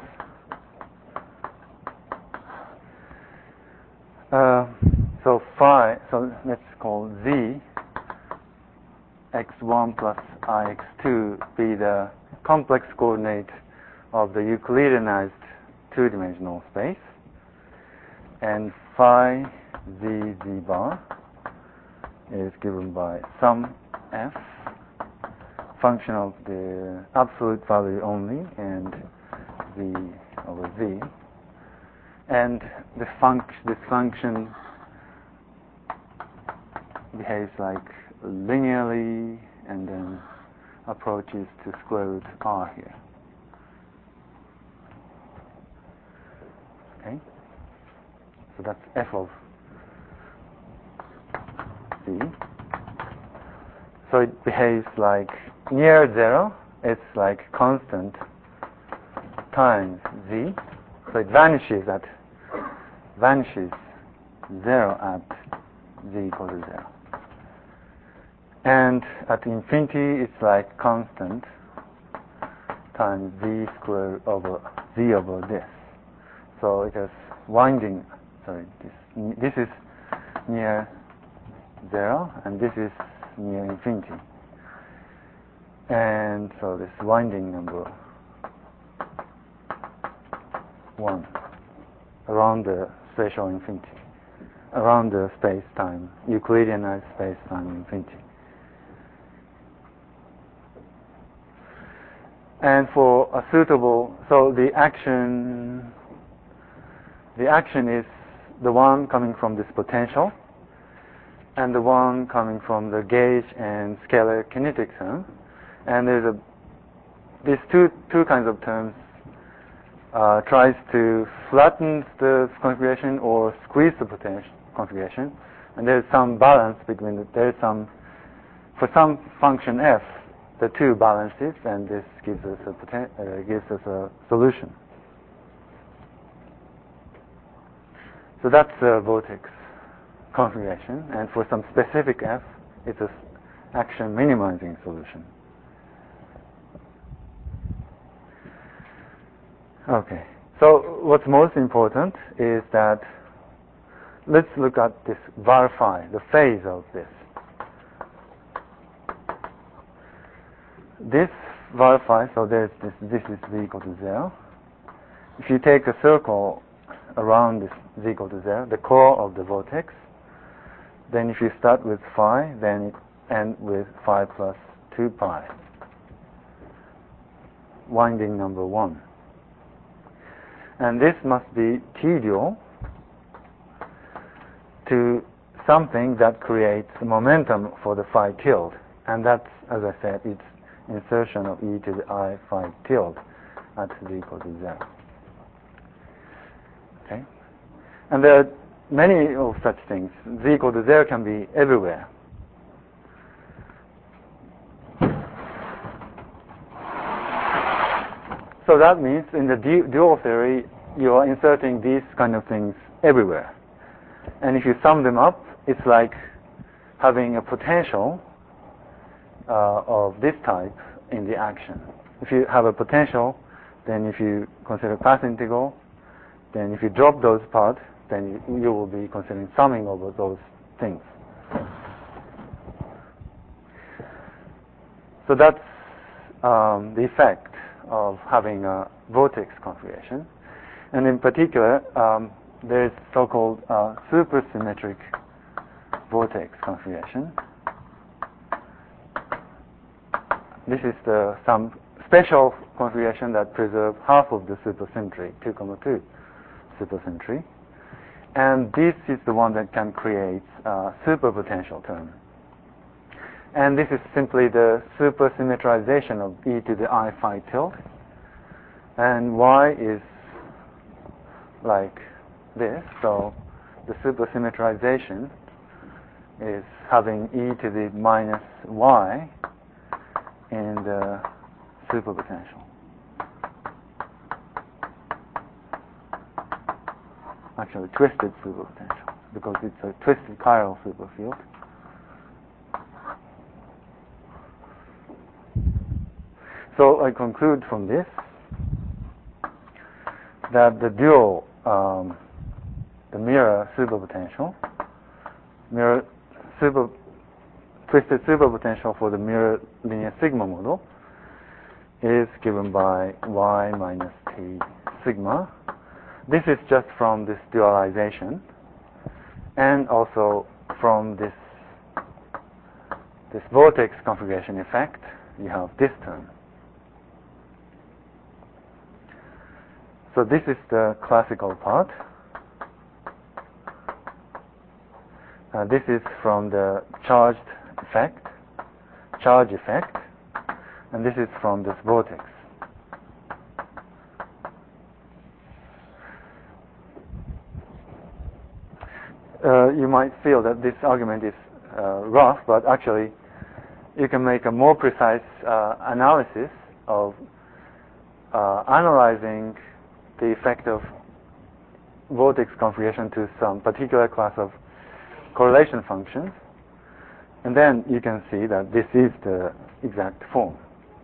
So phi. So let's call z x1 plus ix2 be the complex coordinate of the Euclideanized two-dimensional space, and phi z bar is given by sum f, function of the absolute value only, and v over z. And this function behaves like linearly and then approaches to square root r here. Okay? So that's f of z. So it behaves like near zero, it's like constant times z. So it vanishes 0 at z equals to 0. And at infinity, it's like constant times z squared over z over this. So it has winding. Sorry, this is near 0, and this is near infinity. And so this winding number 1 around the spatial infinity, around the space-time, Euclideanized space-time infinity. And for a suitable, so the action is the one coming from this potential and the one coming from the gauge and scalar kinetic term. And there's these two kinds of terms tries to flatten the configuration or squeeze the potential configuration, and there's some balance between for some function f, the two balances, and this gives us a solution. So that's a vortex configuration, and for some specific f, it's an action minimizing solution. Okay, so what's most important is that let's look at this var phi, the phase of this. This var phi, so this is z equal to 0. If you take a circle around this z equal to 0, the core of the vortex, then if you start with phi, then it ends with phi plus 2 pi, winding number 1. And this must be T-dual to something that creates momentum for the phi tilde. And that's, as I said, it's insertion of e to the I phi tilde at z equal to 0. Okay? And there are many of such things. Z equal to 0 can be everywhere. So that means in the dual theory, you are inserting these kind of things everywhere. And if you sum them up, it's like having a potential of this type in the action. If you have a potential, then if you consider path integral, then if you drop those parts, then you will be considering summing over those things. So that's the effect of having a vortex configuration. And in particular, there's so-called supersymmetric vortex configuration. This is some special configuration that preserves half of the supersymmetry, 2,2 supersymmetry. And this is the one that can create a superpotential term. And this is simply the supersymmetrization of e to the I phi tilde. And y is like this. So the supersymmetrization is having e to the minus y in the superpotential. Actually, twisted superpotential, because it's a twisted chiral superfield. So I conclude from this that the dual, the mirror superpotential, twisted superpotential for the mirror linear sigma model is given by y minus t sigma. This is just from this dualization, and also from this vortex configuration effect, you have this term. So this is the classical part. This is from the charge effect, and this is from this vortex. You might feel that this argument is rough, but actually you can make a more precise analysis of analyzing the effect of vortex configuration to some particular class of correlation functions, and then you can see that this is the exact form.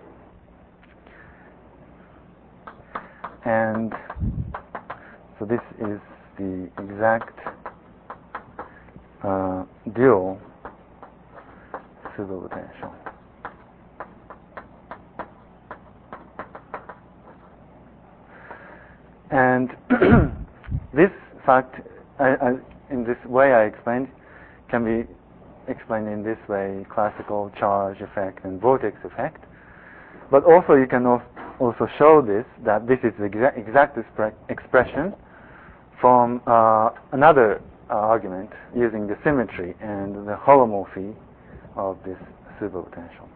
And so this is the exact dual superpotential. And this fact, in this way I explained, can be explained in this way: classical charge effect and vortex effect. But also you can also show this, that this is the exact expression from another argument using the symmetry and the holomorphy of this superpotential.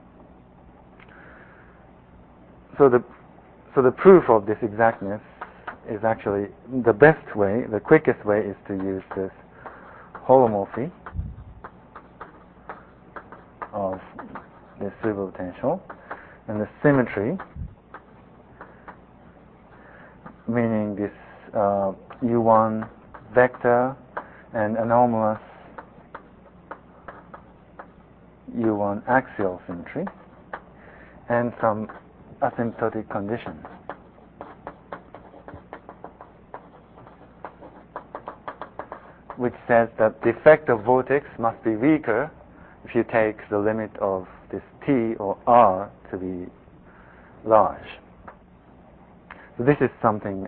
So the proof of this exactness is actually the best way, the quickest way is to use this holomorphy of this superpotential and the symmetry, meaning this U1 vector and anomalous U1 axial symmetry, and some asymptotic conditions. Which says that the effect of vortex must be weaker if you take the limit of this t or r to be large. So this is something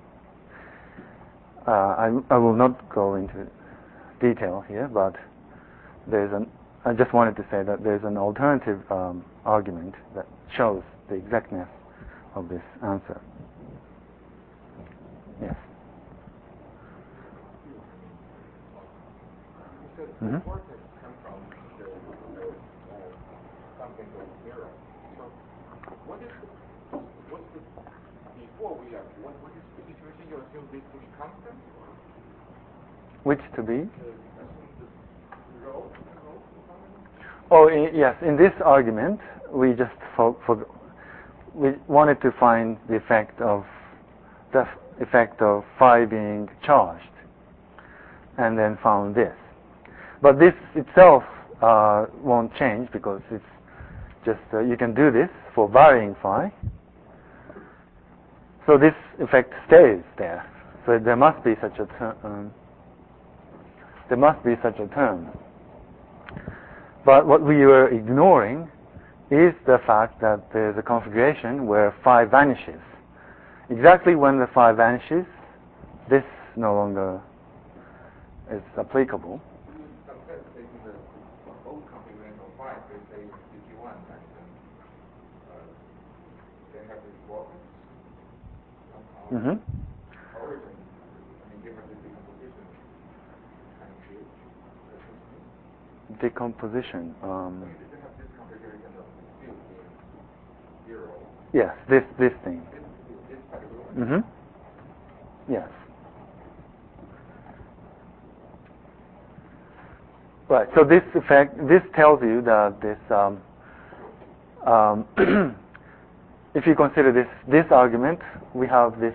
I will not go into detail here, but I just wanted to say that there's an alternative argument that shows the exactness of this answer. Yes. The vortex comes from something called zero. So what's the before we have what is the situation you assume this to be constant? Which to be? Rho? Oh yes. In this argument, we just we wanted to find the effect of phi being charged, and then found this. But this itself won't change because it's just you can do this for varying phi. So this effect stays there. So there must be such a term. But what we were ignoring is the fact that there's a configuration where phi vanishes. Exactly when the phi vanishes, this no longer is applicable. Mm-hmm. Decomposition. Yes, this thing. Mm-hmm. Yes. Right. So this effect, this tells you that this, if you consider this argument, we have this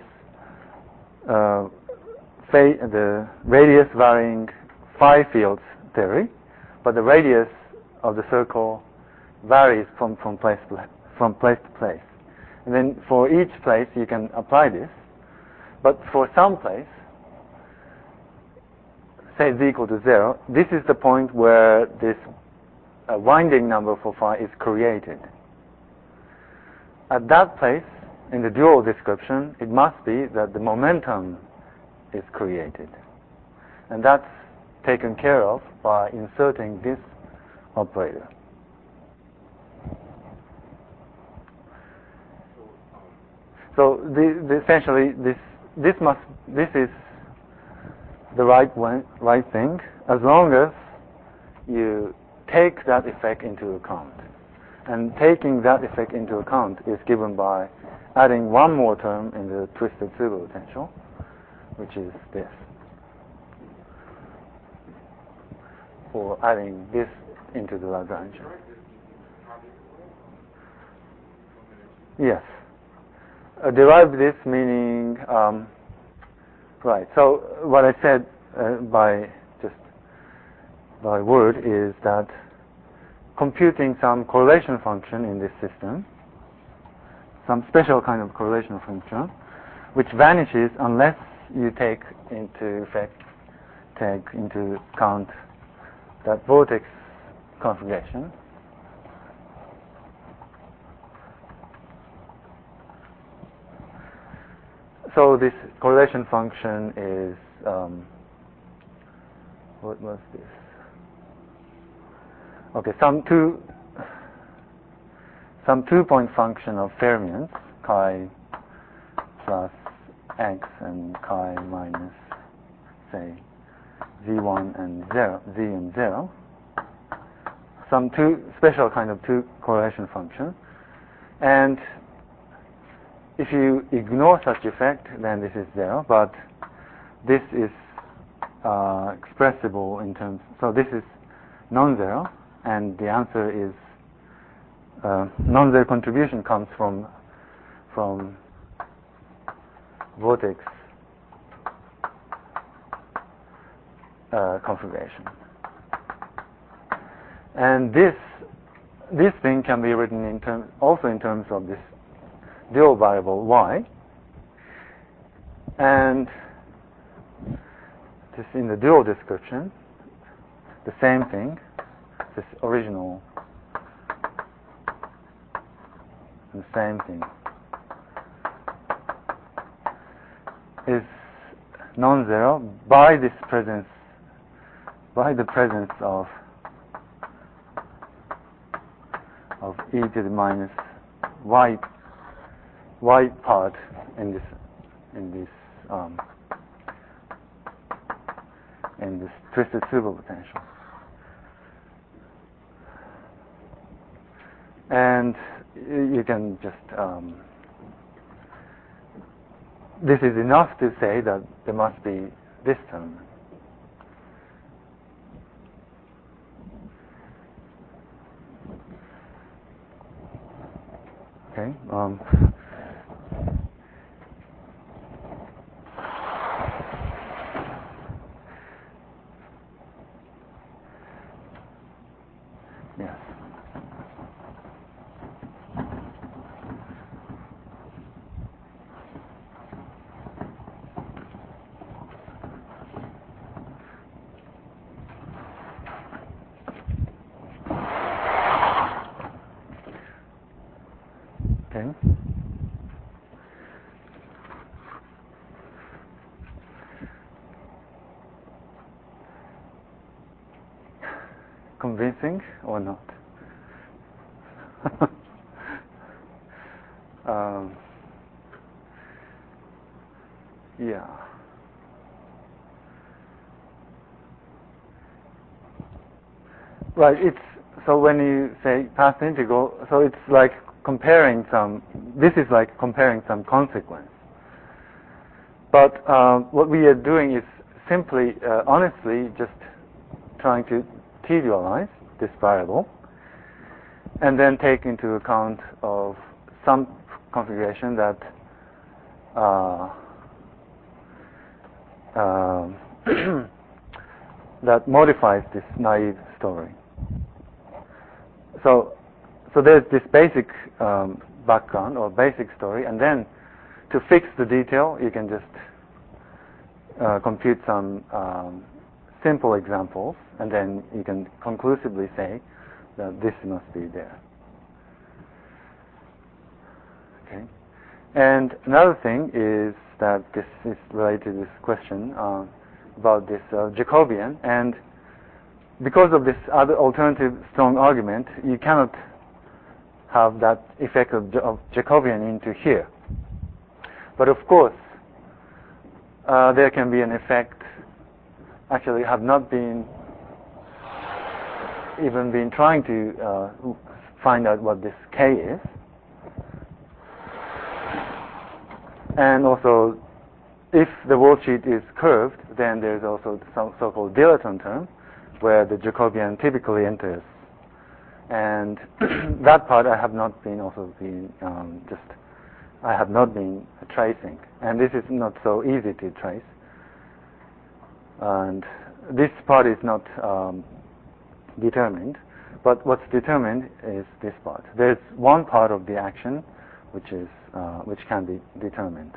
the radius varying phi fields theory, but the radius of the circle varies from place to place. And then for each place you can apply this. But for some place, say z equal to 0, this is the point where this winding number for phi is created. At that place, in the dual description, it must be that the momentum is created. And that's taken care of by inserting this operator. So essentially, this is the right thing, as long as you take that effect into account. And taking that effect into account is given by adding one more term in the twisted superpotential, which is this. Or adding this into the Lagrange. Yes. Derive this meaning, right. So what I said by word is that computing some correlation function in this system, some special kind of correlation function, which vanishes unless you take into account that vortex configuration. So this correlation function is, what was this? Okay, some two-point function of fermions, chi plus x and chi minus, say, z1 and 0, z and 0. Some special kind of two correlation function. And if you ignore such effect, then this is 0, but this is expressible in terms, so this is non-zero, and the answer is non-zero contribution comes from vortex configuration. And this thing can be written also in terms of this dual variable y, and this in the dual description, the same thing, this original, and the same thing is non-zero by the presence of e to the minus y part in this twisted superpotential. And you can just this is enough to say that there must be this term. Okay. Yes. Okay. Convincing or not? Yeah. Right. It's so when you say path integral, so it's like comparing some. This is like comparing some consequence. But what we are doing is simply, honestly, just trying to trivialize this variable, and then take into account of some configuration that that modifies this naive story. So there's this basic background or basic story, and then to fix the detail, you can just compute some simple examples, and then you can conclusively say that this must be there. Okay. And another thing is that this is related to this question about this Jacobian, and because of this other alternative strong argument, you cannot have that effect of Jacobian into here. But of course, there can be an effect. Actually, have not been even been trying to find out what this K is. And also, if the worldsheet is curved, then there's also some so-called dilaton term, where the Jacobian typically enters. And that part I have not been tracing. And this is not so easy to trace. And this part is not determined, but what's determined is this part. There's one part of the action which can be determined.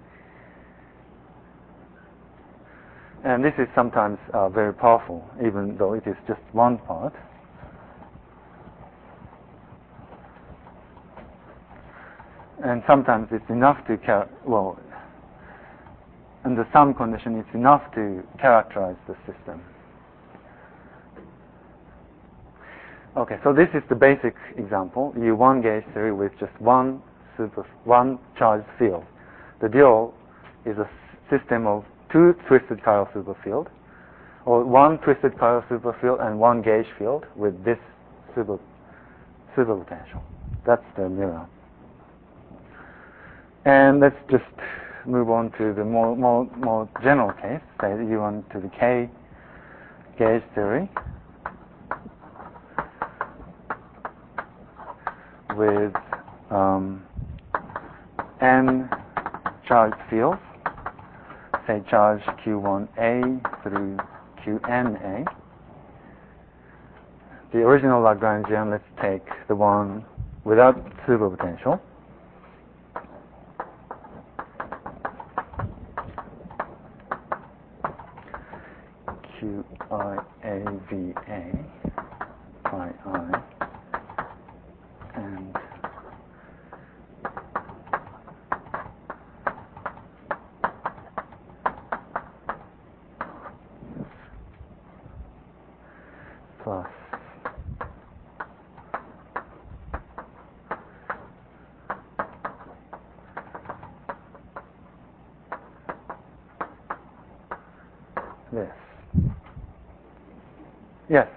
And this is sometimes very powerful, even though it is just one part. And sometimes it's enough to under some condition, it's enough to characterize the system. Okay, so this is the basic example. U1 gauge theory with just one charged field. The dual is a system of two twisted chiral superfield, or one twisted chiral superfield and one gauge field with this superpotential. That's the mirror. And let's just move on to the more general case, say U1 to the K gauge theory with n charged fields, say charge Q1A through Qna. The original Lagrangian, let's take the one without superpotential. QIAVA phi I and plus this. Yes.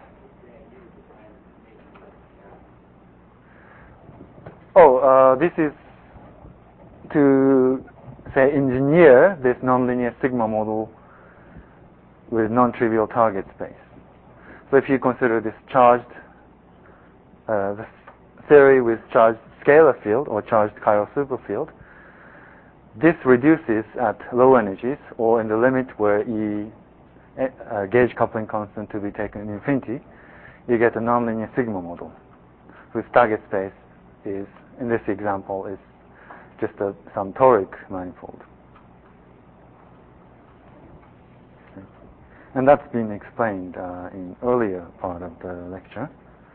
This is to, say, engineer this nonlinear sigma model with non-trivial target space. So if you consider this charged, the theory with charged scalar field or charged chiral superfield, this reduces at low energies or in the limit where gauge coupling constant to be taken in infinity, you get a nonlinear sigma model whose target space is, in this example, is just some toric manifold. Okay. And that's been explained in earlier part of the lecture.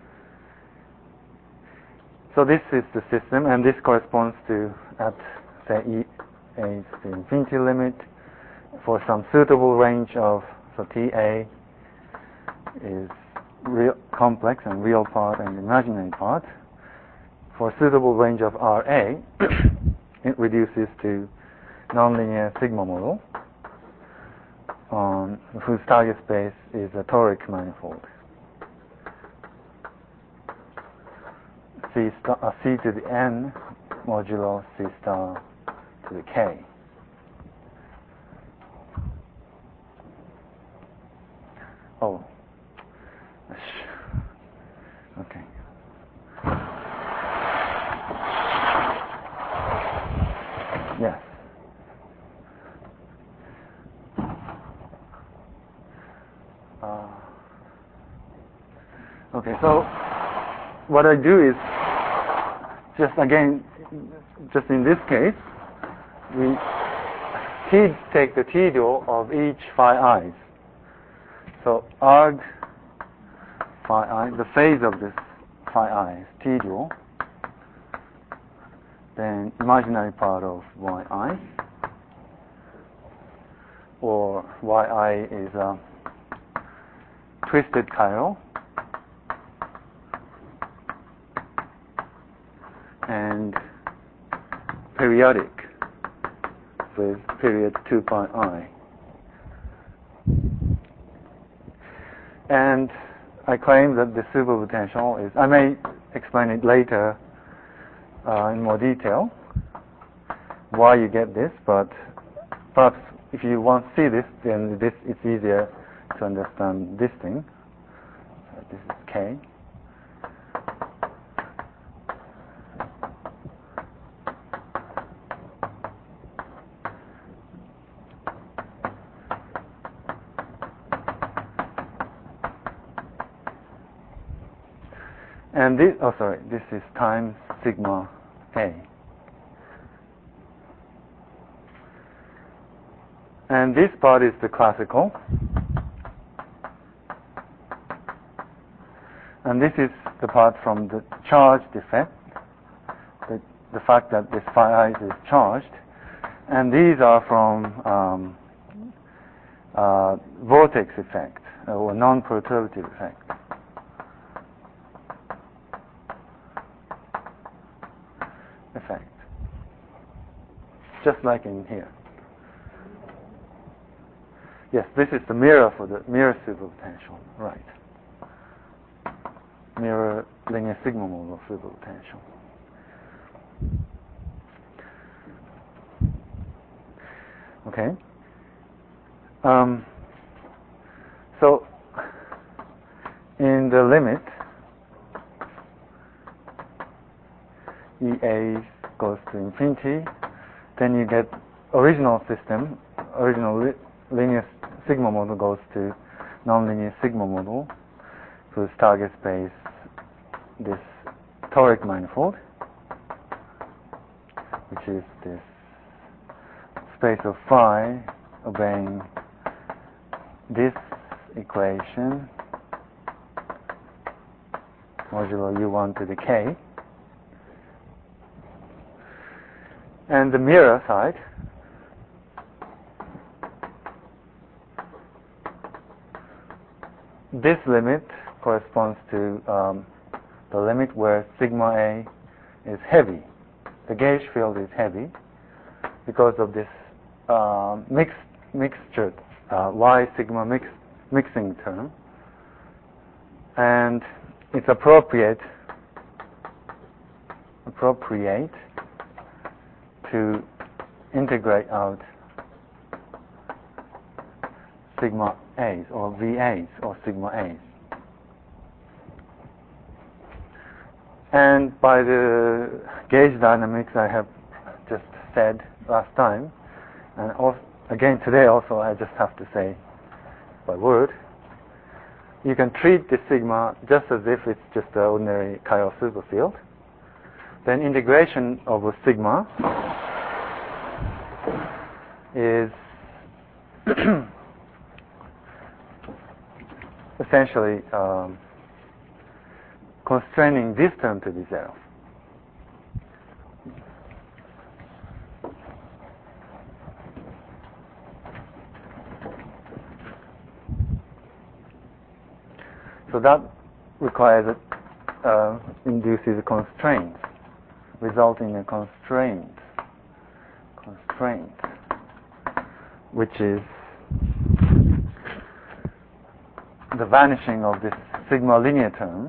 So this is the system, and this corresponds to, at say E is the infinity limit for some suitable range of, so TA is real complex and real part and imaginary part. For suitable range of RA, it reduces to nonlinear sigma model whose target space is a toric manifold. C to the n modulo C star to the K. Okay. Yes. Okay, so what I do is just in this case, we take the t dual of each phi i's. So arg phi I, the phase of this phi I is t dual, then imaginary part of yi, or yi is a twisted chiral, and periodic with period 2 pi I. And I claim that the superpotential is, I may explain it later in more detail, why you get this, but perhaps if you want to see this, then it's easier to understand this thing. So this is K. And this, this is times sigma A. And this part is the classical. And this is the part from the charged effect, the fact that this phi I is charged. And these are from vortex effect, or non-perturbative effect. Just like in here. Yes, this is the mirror for the mirror superpotential, right? Mirror linear sigma model superpotential. Okay. So in the limit, EA goes to infinity, then you get original system, linear sigma model goes to nonlinear sigma model whose target space this toric manifold, which is this space of phi obeying this equation modulo u1 to the k. And the mirror side, this limit corresponds to the limit where sigma A is heavy. The gauge field is heavy because of this mixture, Y sigma mixing term. And it's appropriate to integrate out sigma A's or VA's or sigma A's. And by the gauge dynamics I have just said last time, and also, again today also I just have to say by word, you can treat the sigma just as if it's just an ordinary chiral superfield. Then integration over sigma is essentially constraining this term to be 0. So that requires induces a constraint, resulting in a constraint, which is the vanishing of this sigma linear term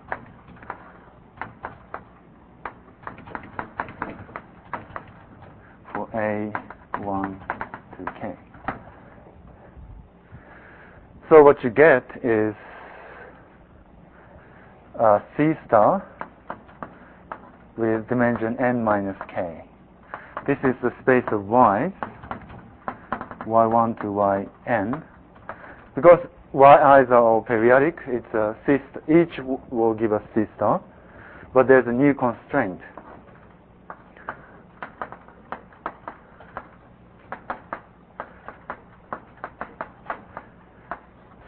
for A1 to K. So what you get is C star with dimension n minus k. This is the space of y, y1 to yn. Because yi's are all periodic, it's a C each will give us C star, but there's a new constraint.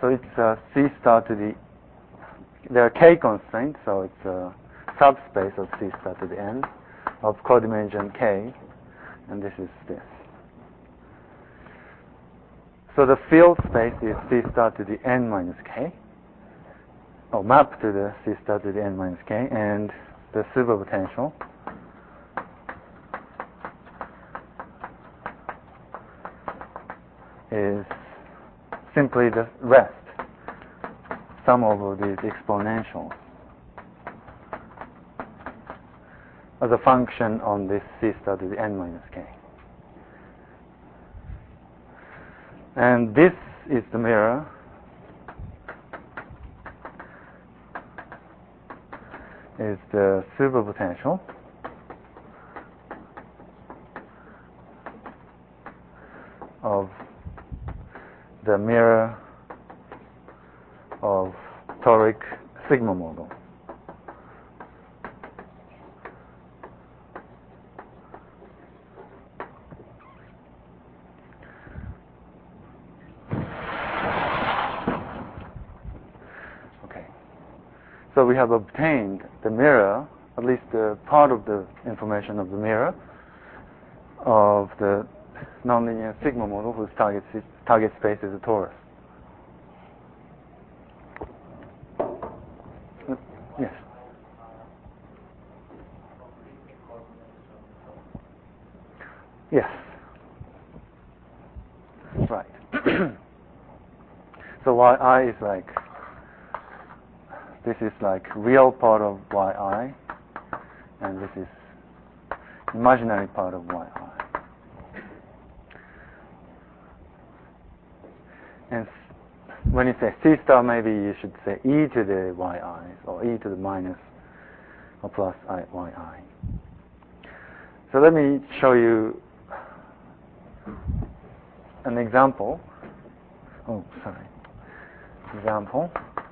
So it's C star to the, there are K constraints, so it's a subspace of C star to the N of codimension K, and this is this. So the field space is C star to the N minus K, or map to the C star to the N minus K, and the superpotential is simply the rest, sum over these exponentials as a function on this C star to the N minus K. And this is the mirror is the superpotential of the mirror of toric sigma model. So we have obtained the mirror, at least the part of the information of the mirror of the nonlinear sigma model whose target space is a torus. Yes. Yes. Right. So yi is like, this is like real part of yi, and this is imaginary part of yi. And when you say C star, maybe you should say e to the yi, or e to the minus or plus yi. So let me show you an example. Oh, sorry. Example.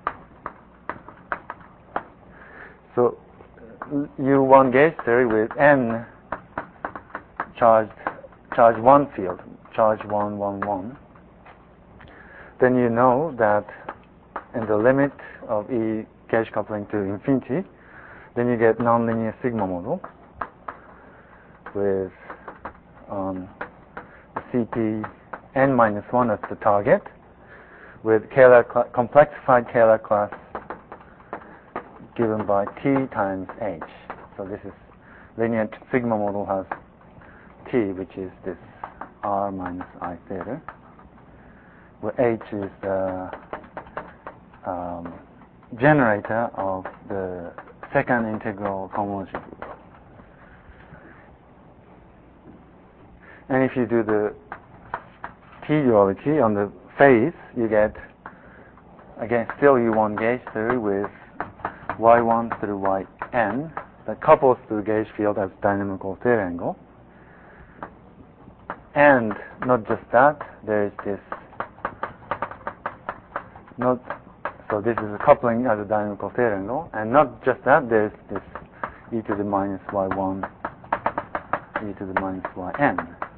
So U1 gauge theory with n charge 1 field, charge 1, 1, 1. Then you know that in the limit of E gauge coupling to infinity, then you get nonlinear sigma model with CP n minus 1 as the target, with complexified Kähler class given by T times H. So this is linear sigma model has T, which is this R minus I theta, where H is the generator of the second integral cohomology group. And if you do the T duality on the phase, you get, again, still U1 gauge theory with y1 through yn that couples to the gauge field as dynamical theta angle. And not just that, there is this, so this is a coupling as a dynamical theta angle, and not just that, there is this e to the minus y1, e to the minus yn.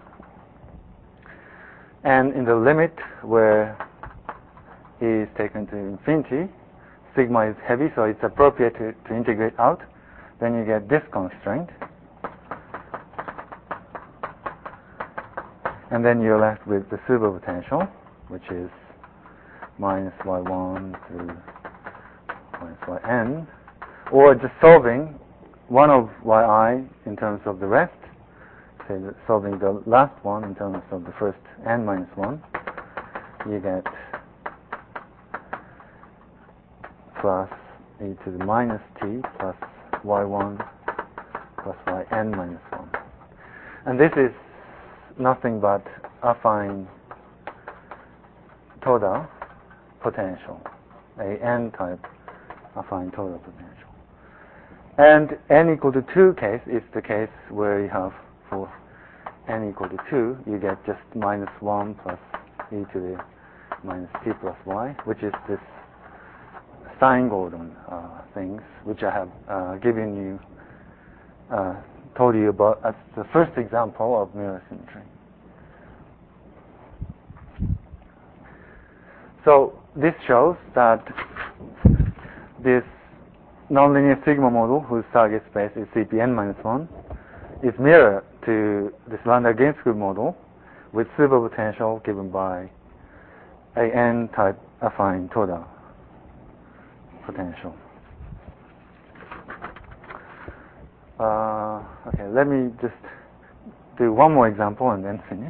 And in the limit where E is taken to infinity, sigma is heavy, so it's appropriate to integrate out. Then you get this constraint. And then you're left with the superpotential, which is minus y1 to minus yn, or just solving one of yi in terms of the rest, say solving the last one in terms of the first n minus 1, you get plus e to the minus t plus y1 plus yn minus 1. And this is nothing but affine Toda potential, a n-type affine Toda potential. And n equal to 2 case is the case where you have, for n equal to 2, you get just minus 1 plus e to the minus t plus y, which is this Stein-Gordon things, which I have given you, told you about as the first example of mirror symmetry. So this shows that this nonlinear sigma model, whose target space is Cpn-1, is mirror to this Landau-Ginzburg model with superpotential given by a n-type affine Toda potential. Okay, let me just do one more example and then finish.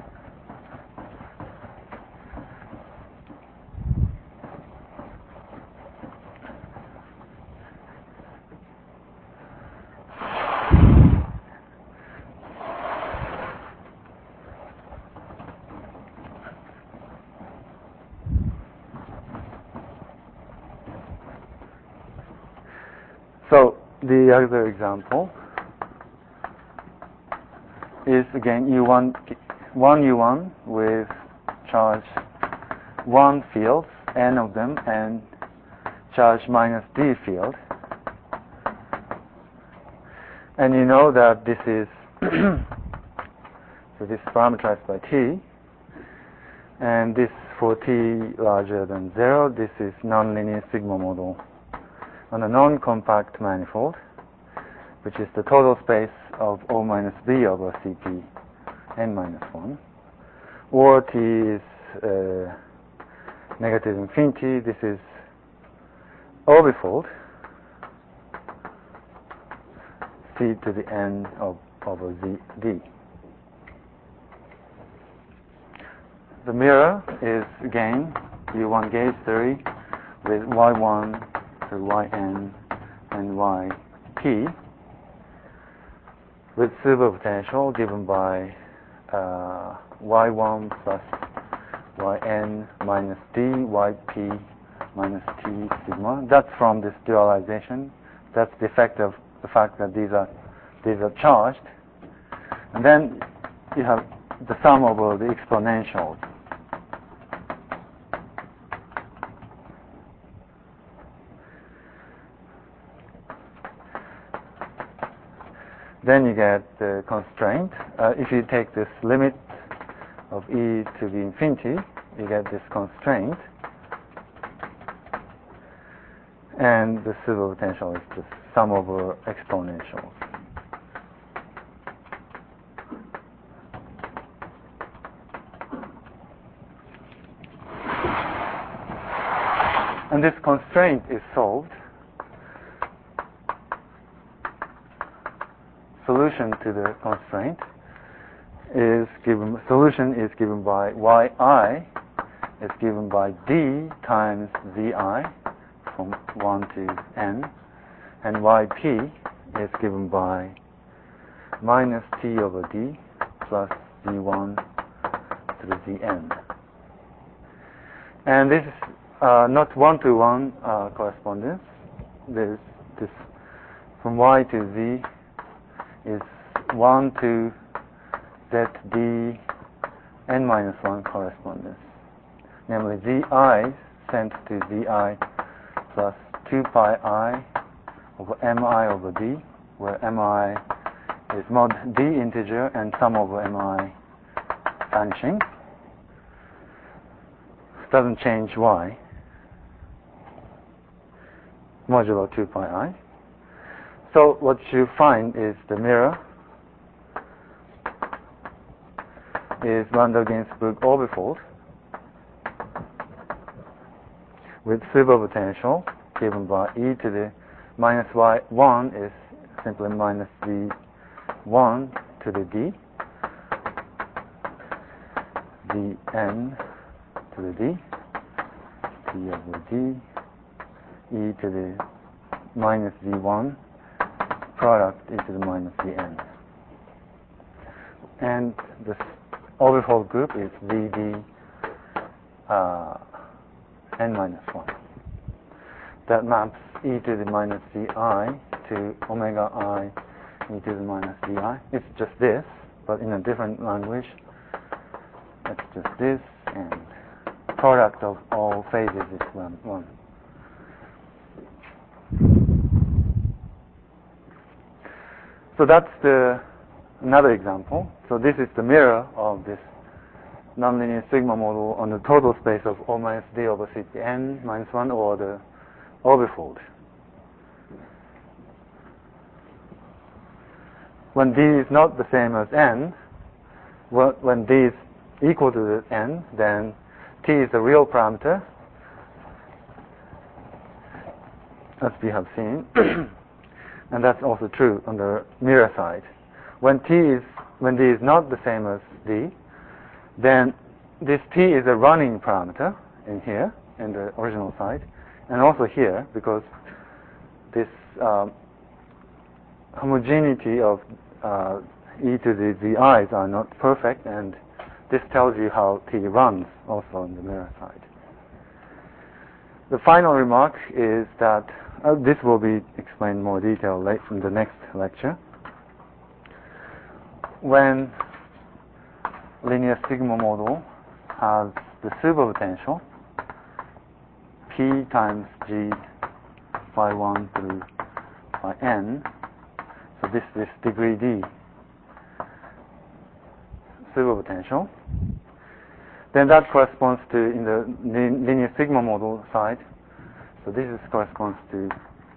So the other example is again one U1 with charge 1 fields, n of them, and charge minus d field. And you know that this is so this is parameterized by t, and this for t larger than 0, this is nonlinear sigma model on a non-compact manifold, which is the total space of O minus B over Cp n-1, or t is negative infinity. This is orbifold C to the n over d. The mirror is again U1 gauge theory with y1 through yn and yp with superpotential given by y1 plus yn minus d yp minus t sigma. That's from this dualization. That's the effect of the fact that these are charged. And then you have the sum over the exponentials. Then you get the constraint. If you take this limit of e to the infinity, you get this constraint. And the superpotential is the sum over exponentials. And this constraint is solved. Solution to the constraint is given. Solution is given by yi is given by d times vi from 1 to n, and yp is given by minus t over d plus d1 to the dn. And this is not one-to-one correspondence. There's this from y to z is 1 to zd n-1 correspondence. Namely, zi sent to zi plus 2 pi I over mi over d, where mi is mod d integer and sum over mi vanishing. Doesn't change y, modulo 2 pi I. So what you find is the mirror is Landau-Ginzburg orbifold with superpotential given by e to the minus y1 is simply minus v1 to the d, dn to the d, t over d, e to the minus v1 product e to the minus vn. And this orbifold group is vd n-1. That maps e to the minus vi to omega I e to the minus vi. It's just this, but in a different language. It's just this, and product of all phases is 1. So that's another example. So this is the mirror of this nonlinear sigma model on the total space of O minus D over Cpn minus 1 or the orbifold. When D is not the same as n, when D is equal to the n, then T is a real parameter, as we have seen. And that's also true on the mirror side. When D is not the same as D, then this T is a running parameter in here, in the original side, and also here, because this homogeneity of e to the i's are not perfect, and this tells you how T runs also on the mirror side. The final remark is that this will be explained in more detail later in the next lecture. When linear sigma model has the superpotential P times G phi 1 through phi n, so this is degree D superpotential, then that corresponds to, in the linear sigma model side, so this corresponds to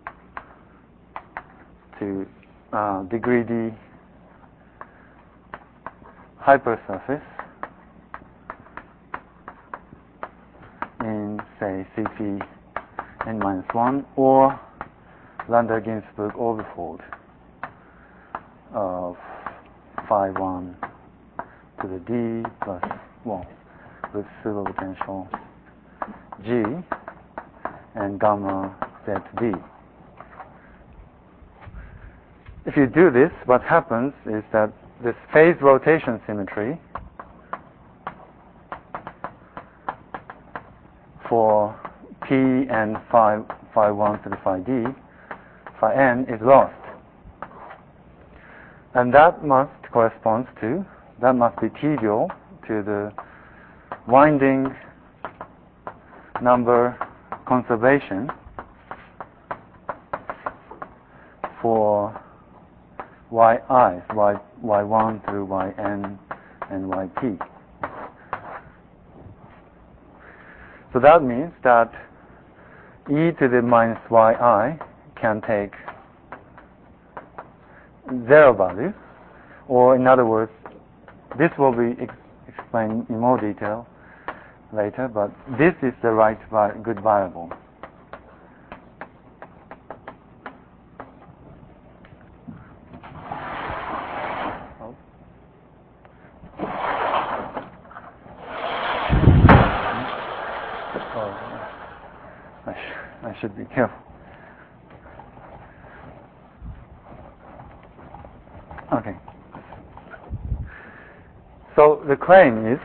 degree D hypersurface in, say, Cp n minus 1 or Landau-Ginzburg orbifold of phi 1 to the D plus, well, with superpotential G and gamma ZD. If you do this, what happens is that this phase rotation symmetry for P and phi 1 to the phi D, phi n is lost. And that must be trivial to the winding number conservation for yi's, y1 through yn and yp. So that means that e to the minus yi can take zero value, or in other words, this will be explained in more detail later, but this is the right good variable. I should be careful. Okay. So the claim is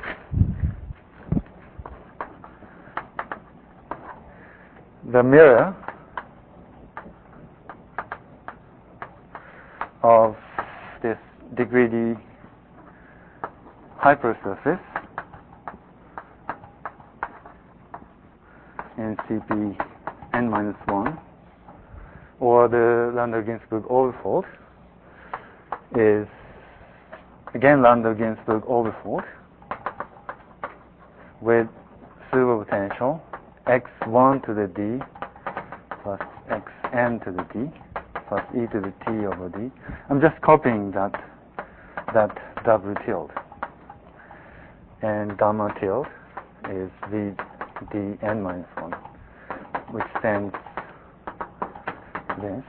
the mirror of this degree D hypersurface in Cp n minus 1 or the Landau-Ginzburg orbifold is again Landau-Ginzburg orbifold with superpotential x1 to the d plus xn to the d plus e to the t over d. I'm just copying that W tilde. And gamma tilde is v d n minus 1, which sends this.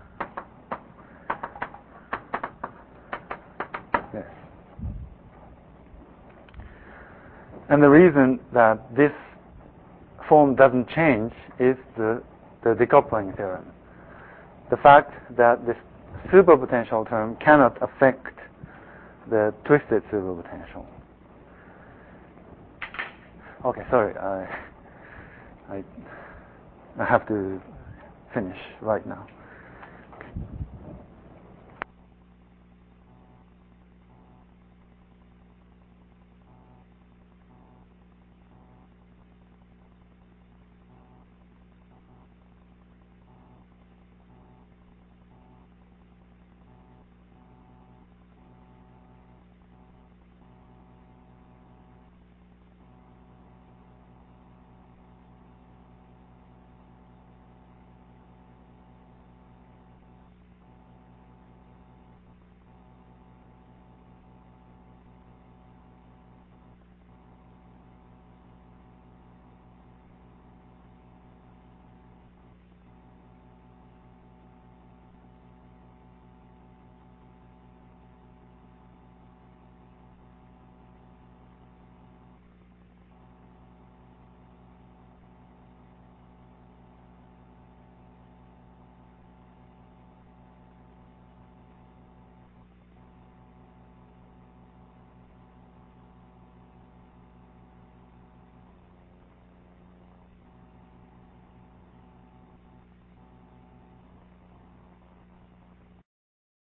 And the reason that this form doesn't change is the decoupling theorem. The fact that this superpotential term cannot affect the twisted superpotential. Okay, sorry, I have to finish right now.